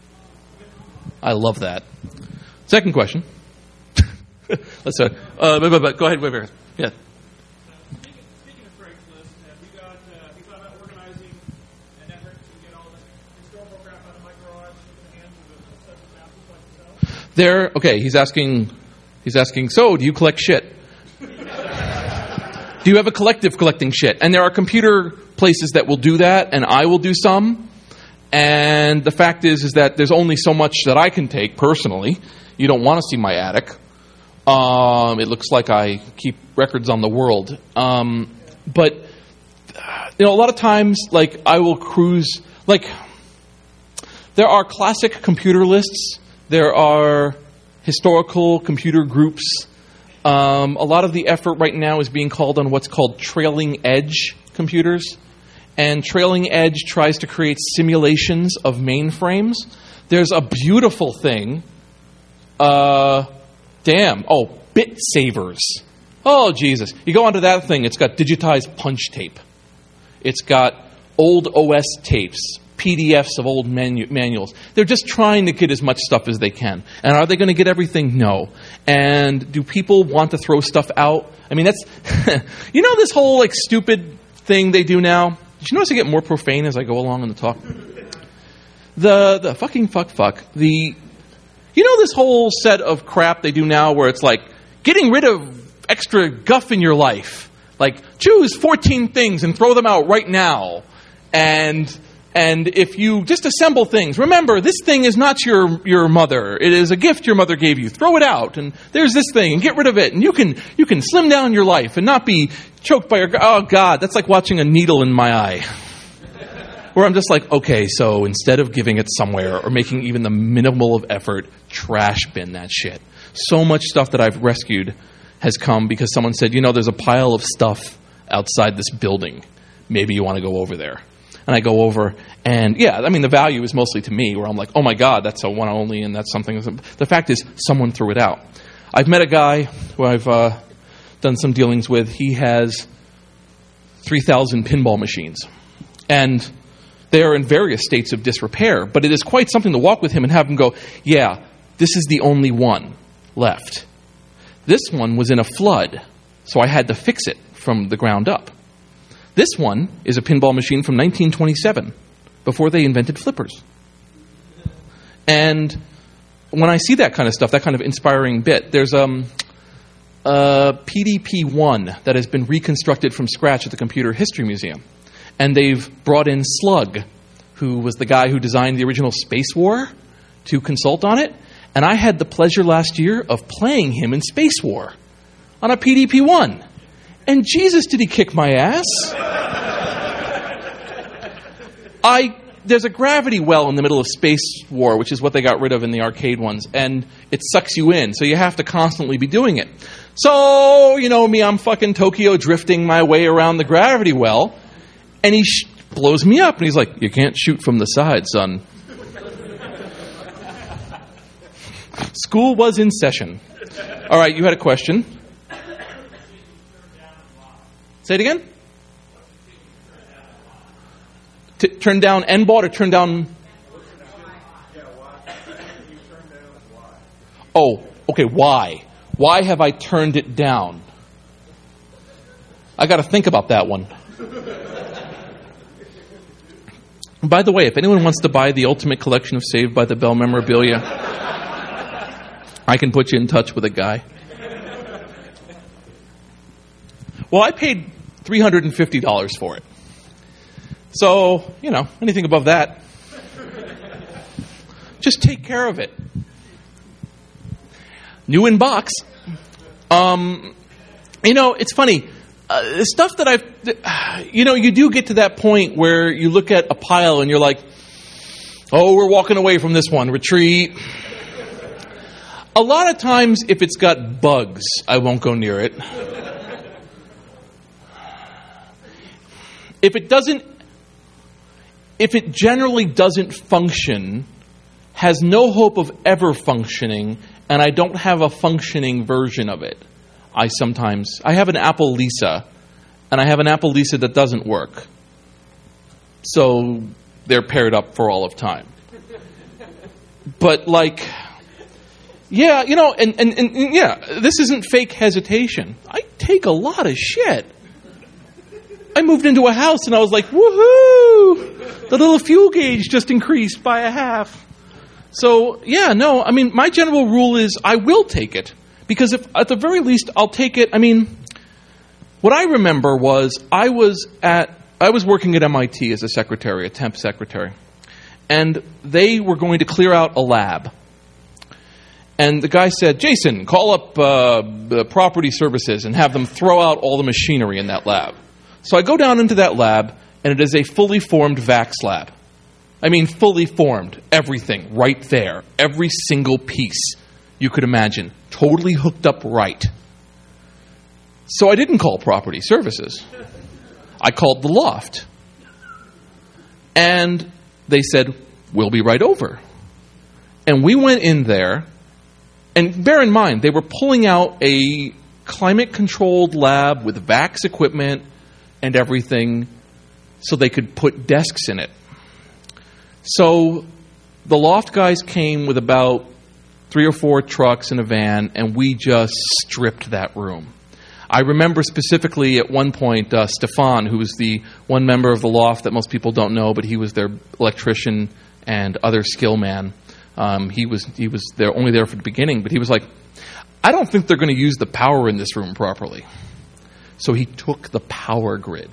A: I love that. Second question. Let's uh, uh but, but, but, go ahead, wait, wait, yeah.
B: Speaking of Craigslist, have you got uh, have you thought about organizing an effort to get all the historical crap out of my garage in the hands of the obsessive masters like yourself?
A: There, okay, he's asking, he's asking, so do you collect shit? Do you have a collective collecting shit? And there are computer places that will do that, and I will do some. And the fact is, is that there's only so much that I can take personally. You don't want to see my attic. Um, it looks like I keep records on the world. Um, but, you know, a lot of times, like, I will cruise, like, there are classic computer lists. There are historical computer groups. Um, a lot of the effort right now is being called on what's called trailing edge computers. And trailing edge tries to create simulations of mainframes. There's a beautiful thing. Uh, damn. Oh, bit savers. Oh, Jesus. You go onto that thing, it's got digitized punch tape. It's got old O S tapes, P D Fs of old manu- manuals. They're just trying to get as much stuff as they can. And are they going to get everything? No. And do people want to throw stuff out? I mean, that's... you know this whole, like, stupid thing they do now? Did you notice I get more profane as I go along in the talk? The the fucking fuck fuck. The you know this whole set of crap they do now where it's like getting rid of extra guff in your life. Like choose fourteen things and throw them out right now. And and if you just assemble things, remember this thing is not your your mother. It is a gift your mother gave you. Throw it out. And there's this thing and get rid of it. And you can you can slim down your life and not be choked by your... Oh, God, that's like watching a needle in my eye. Where I'm just like, okay, so instead of giving it somewhere or making even the minimal of effort, trash bin that shit. So much stuff that I've rescued has come because someone said, you know, there's a pile of stuff outside this building. Maybe you want to go over there. And I go over, and yeah, I mean, the value is mostly to me, where I'm like, oh my God, that's a one only, and that's something. The fact is, someone threw it out. I've met a guy who I've... Uh, done some dealings with. He has three thousand pinball machines. And they are in various states of disrepair. But it is quite something to walk with him and have him go, yeah, this is the only one left. This one was in a flood, so I had to fix it from the ground up. This one is a pinball machine from nineteen twenty-seven, before they invented flippers. And when I see that kind of stuff, that kind of inspiring bit, there's... um. Uh, P D P one that has been reconstructed from scratch at the Computer History Museum. And they've brought in Slug, who was the guy who designed the original Space War, to consult on it. And I had the pleasure last year of playing him in Space War on a P D P one. And Jesus, did he kick my ass? I... There's a gravity well in the middle of Space War, which is what they got rid of in the arcade ones, and it sucks you in, so you have to constantly be doing it. So, you know me, I'm fucking Tokyo drifting my way around the gravity well, and he sh- blows me up, and he's like, you can't shoot from the side, son. School was in session. All right, you had a question. Say it again? T- turn down N B A U D or turn down... Oh, okay, why? Why have I turned it down? I got to think about that one. By the way, if anyone wants to buy the ultimate collection of Saved by the Bell memorabilia, I can put you in touch with a guy. Well, I paid three hundred fifty dollars for it. So, you know, anything above that, just take care of it. New in box. Um, you know, it's funny. Uh, the stuff that I've, you know, you do get to that point where you look at a pile and you're like, oh, we're walking away from this one. Retreat. A lot of times, if it's got bugs, I won't go near it. If it doesn't, if it generally doesn't function, has no hope of ever functioning, and I don't have a functioning version of it, I sometimes, I have an Apple Lisa, and I have an Apple Lisa that doesn't work. So they're paired up for all of time. But like, yeah, you know, and, and, and yeah, this isn't fake hesitation. I take a lot of shit. I moved into a house and I was like, woohoo! The little fuel gauge just increased by a half. So, yeah, no, I mean, my general rule is I will take it. Because if, at the very least, I'll take it. I mean, what I remember was I was at, I was working at M I T as a secretary, a temp secretary. And they were going to clear out a lab. And the guy said, Jason, call up uh, property services and have them throw out all the machinery in that lab. So I go down into that lab, and it is a fully formed VAX lab. I mean, fully formed. Everything right there. Every single piece you could imagine. Totally hooked up right. So I didn't call property services. I called the loft. And they said, we'll be right over. And we went in there, and bear in mind, they were pulling out a climate-controlled lab with VAX equipment and everything so they could put desks in it. So the loft guys came with about three or four trucks and a van, and we just stripped that room. I remember specifically at one point, uh, Stefan, who was the one member of the loft that most people don't know, but he was their electrician and other skill man. Um, he was he was there only there for the beginning, but he was like, I don't think they're going to use the power in this room properly. So he took the power grid.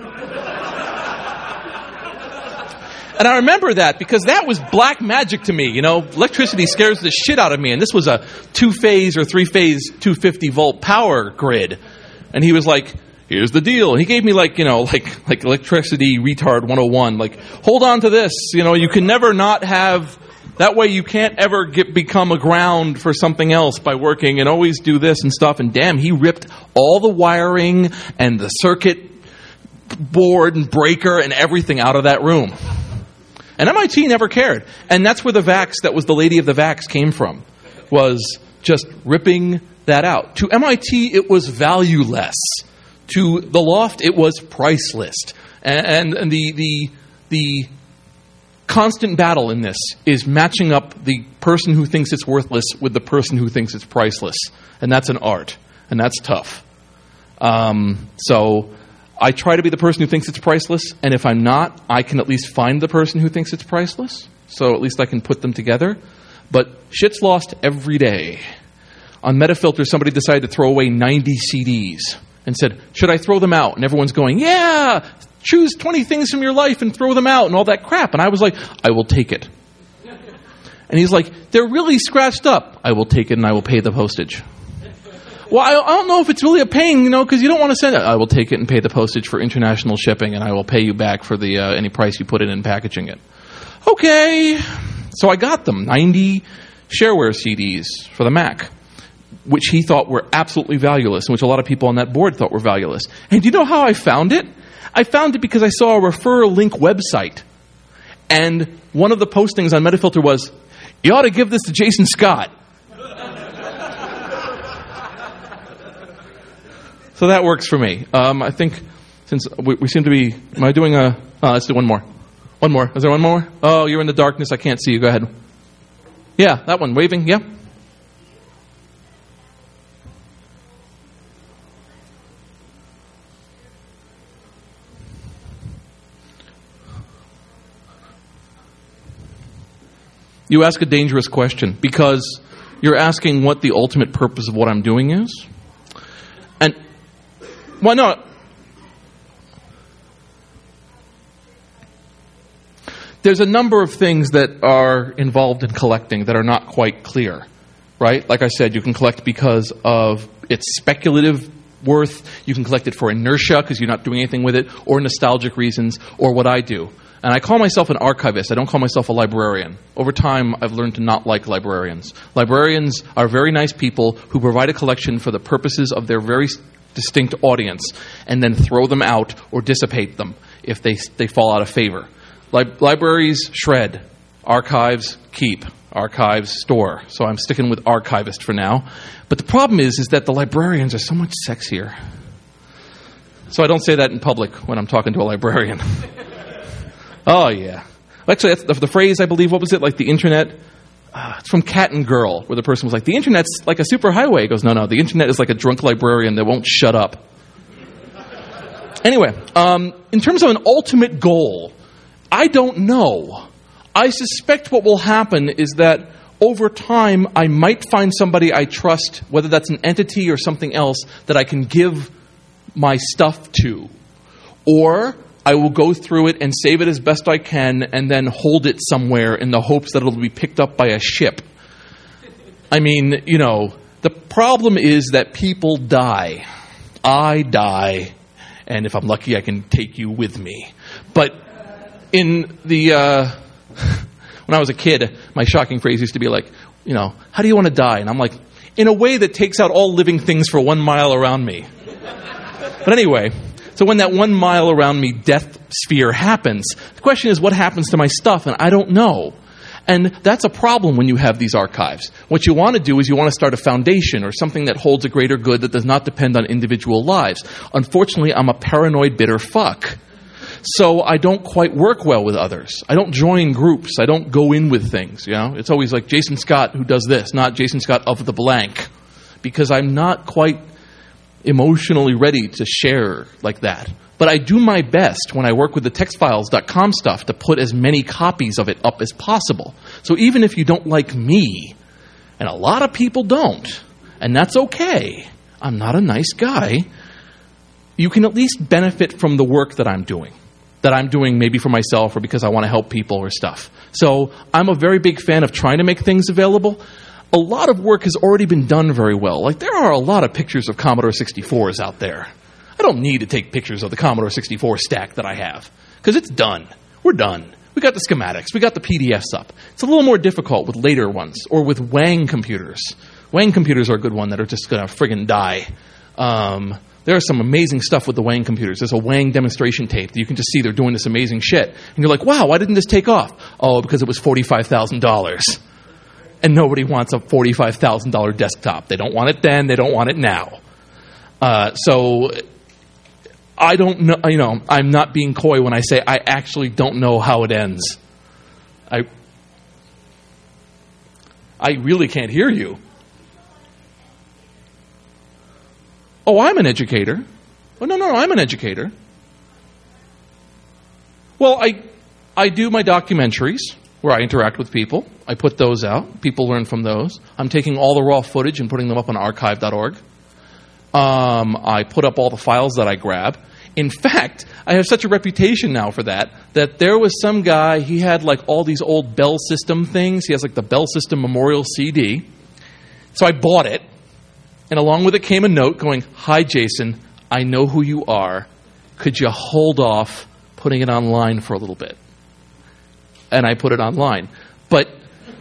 A: And I remember that because that was black magic to me. You know, electricity scares the shit out of me. And this was a two-phase or three-phase two hundred fifty volt power grid. And he was like, here's the deal. And he gave me like, you know, like like electricity retard one oh one. Like, hold on to this. You know, you can never not have... That way you can't ever get become a ground for something else by working and always do this and stuff. And damn, he ripped all the wiring and the circuit board and breaker and everything out of that room. And M I T never cared. And that's where the VAX, that was the lady of the VAX, came from, was just ripping that out. To M I T, it was valueless. To the loft, it was priceless. And, and, and the, the, the constant battle in this is matching up the person who thinks it's worthless with the person who thinks it's priceless. And that's an art. And that's tough. Um, so... I try to be the person who thinks it's priceless, and if I'm not, I can at least find the person who thinks it's priceless, so at least I can put them together. But shit's lost every day. On Metafilter, somebody decided to throw away ninety C Ds and said, should I throw them out? And everyone's going, yeah, choose twenty things from your life and throw them out and all that crap. And I was like, I will take it. And he's like, they're really scratched up. I will take it and I will pay the postage. Well, I, I don't know if it's really a pain, you know, because you don't want to send it. I will take it and pay the postage for international shipping, and I will pay you back for the uh, any price you put in in packaging it. Okay. So I got them, ninety shareware C Ds for the Mac, which he thought were absolutely valueless, and which a lot of people on that board thought were valueless. And do you know how I found it? I found it because I saw a refer link website. And one of the postings on Metafilter was, you ought to give this to Jason Scott. So that works for me. Um, I think since we, we seem to be... Am I doing a... Oh, let's do one more. One more. Is there one more? Oh, you're in the darkness. I can't see you. Go ahead. Yeah, that one. Waving. Yeah. You ask a dangerous question because you're asking what the ultimate purpose of what I'm doing is. And... Well, no. there's a number of things that are involved in collecting that are not quite clear, right? Like I said, you can collect because of its speculative worth. You can collect it for inertia because you're not doing anything with it, or nostalgic reasons, or what I do. And I call myself an archivist. I don't call myself a librarian. Over time, I've learned to not like librarians. Librarians are very nice people who provide a collection for the purposes of their very distinct audience and then throw them out or dissipate them if they they fall out of favor. Li- libraries shred. Archives keep. Archives store. So I'm sticking with archivist for now. But the problem is, is that the librarians are so much sexier. So I don't say that in public when I'm talking to a librarian. Oh, yeah. Actually, that's the, the phrase, I believe, what was it? Like the internet? Uh, it's from Cat and Girl, where the person was like, the internet's like a superhighway. He goes, no, no, the internet is like a drunk librarian that won't shut up. Anyway, um, in terms of an ultimate goal, I don't know. I suspect what will happen is that over time, I might find somebody I trust, whether that's an entity or something else, that I can give my stuff to. Or I will go through it and save it as best I can and then hold it somewhere in the hopes that it'll be picked up by a ship. I mean, you know, the problem is that people die. I die. And if I'm lucky, I can take you with me. But in the... Uh, when I was a kid, my shocking phrase used to be like, you know, how do you want to die? And I'm like, in a way that takes out all living things for one mile around me. But anyway... So when that one mile around me death sphere happens, the question is what happens to my stuff, and I don't know. And that's a problem when you have these archives. What you want to do is you want to start a foundation or something that holds a greater good that does not depend on individual lives. Unfortunately, I'm a paranoid, bitter fuck. So I don't quite work well with others. I don't join groups. I don't go in with things, you know. It's always like Jason Scott who does this, not Jason Scott of the blank. Because I'm not quite emotionally ready to share like that. But I do my best when I work with the text files dot com stuff to put as many copies of it up as possible. So even if you don't like me, and a lot of people don't, and that's okay, I'm not a nice guy, you can at least benefit from the work that I'm doing. That I'm doing maybe for myself or because I want to help people or stuff. So I'm a very big fan of trying to make things available. A lot of work has already been done very well. Like, there are a lot of pictures of Commodore sixty-fours out there. I don't need to take pictures of the Commodore sixty-four stack that I have, because it's done. We're done. We got the schematics. We got the P D Fs up. It's a little more difficult with later ones, or with Wang computers. Wang computers are a good one that are just going to friggin' die. Um, there's some amazing stuff with the Wang computers. There's a Wang demonstration tape that you can just see they're doing this amazing shit. And you're like, wow, why didn't this take off? Oh, because it was forty-five thousand dollars. And nobody wants a forty-five thousand dollars desktop. They don't want it then. They don't want it now. Uh, so I don't know. You know, I'm not being coy when I say I actually don't know how it ends. I I really can't hear you. Oh, I'm an educator. Oh, no, no, no, I'm an educator. Well, I I do my documentaries where I interact with people. I put those out. People learn from those. I'm taking all the raw footage and putting them up on archive dot org. Um, I put up all the files that I grab. In fact, I have such a reputation now for that, that there was some guy, he had like all these old Bell System things. He has like the Bell System Memorial C D. So I bought it, and along with it came a note going, "Hi, Jason, I know who you are. Could you hold off putting it online for a little bit?" And I put it online. But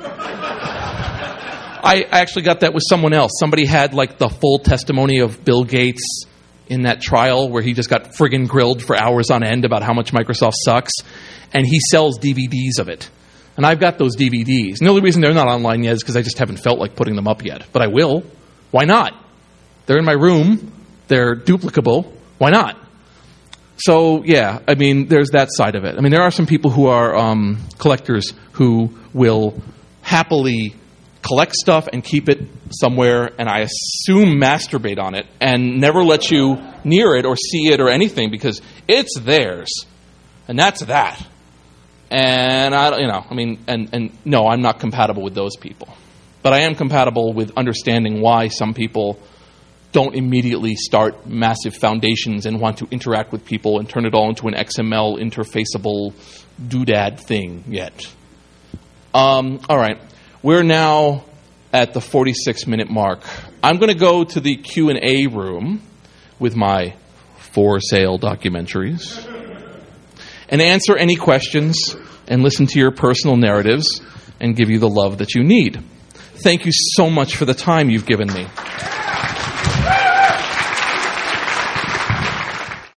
A: I actually got that with someone else. Somebody had like the full testimony of Bill Gates in that trial where he just got friggin' grilled for hours on end about how much Microsoft sucks. And he sells D V Ds of it. And I've got those D V Ds. And the only reason they're not online yet is because I just haven't felt like putting them up yet. But I will. Why not? They're in my room. They're duplicable. Why not? So, yeah, I mean, there's that side of it. I mean, there are some people who are um, collectors who will happily collect stuff and keep it somewhere, and I assume masturbate on it, and never let you near it or see it or anything because it's theirs. And that's that. And, I, you know, I mean, and, and no, I'm not compatible with those people. But I am compatible with understanding why some people don't immediately start massive foundations and want to interact with people and turn it all into an X M L interfaceable doodad thing yet. Um, all right. We're now at the forty-six minute mark. I'm going to go to the Q and A room with my for sale documentaries and answer any questions and listen to your personal narratives and give you the love that you need. Thank you so much for the time you've given me.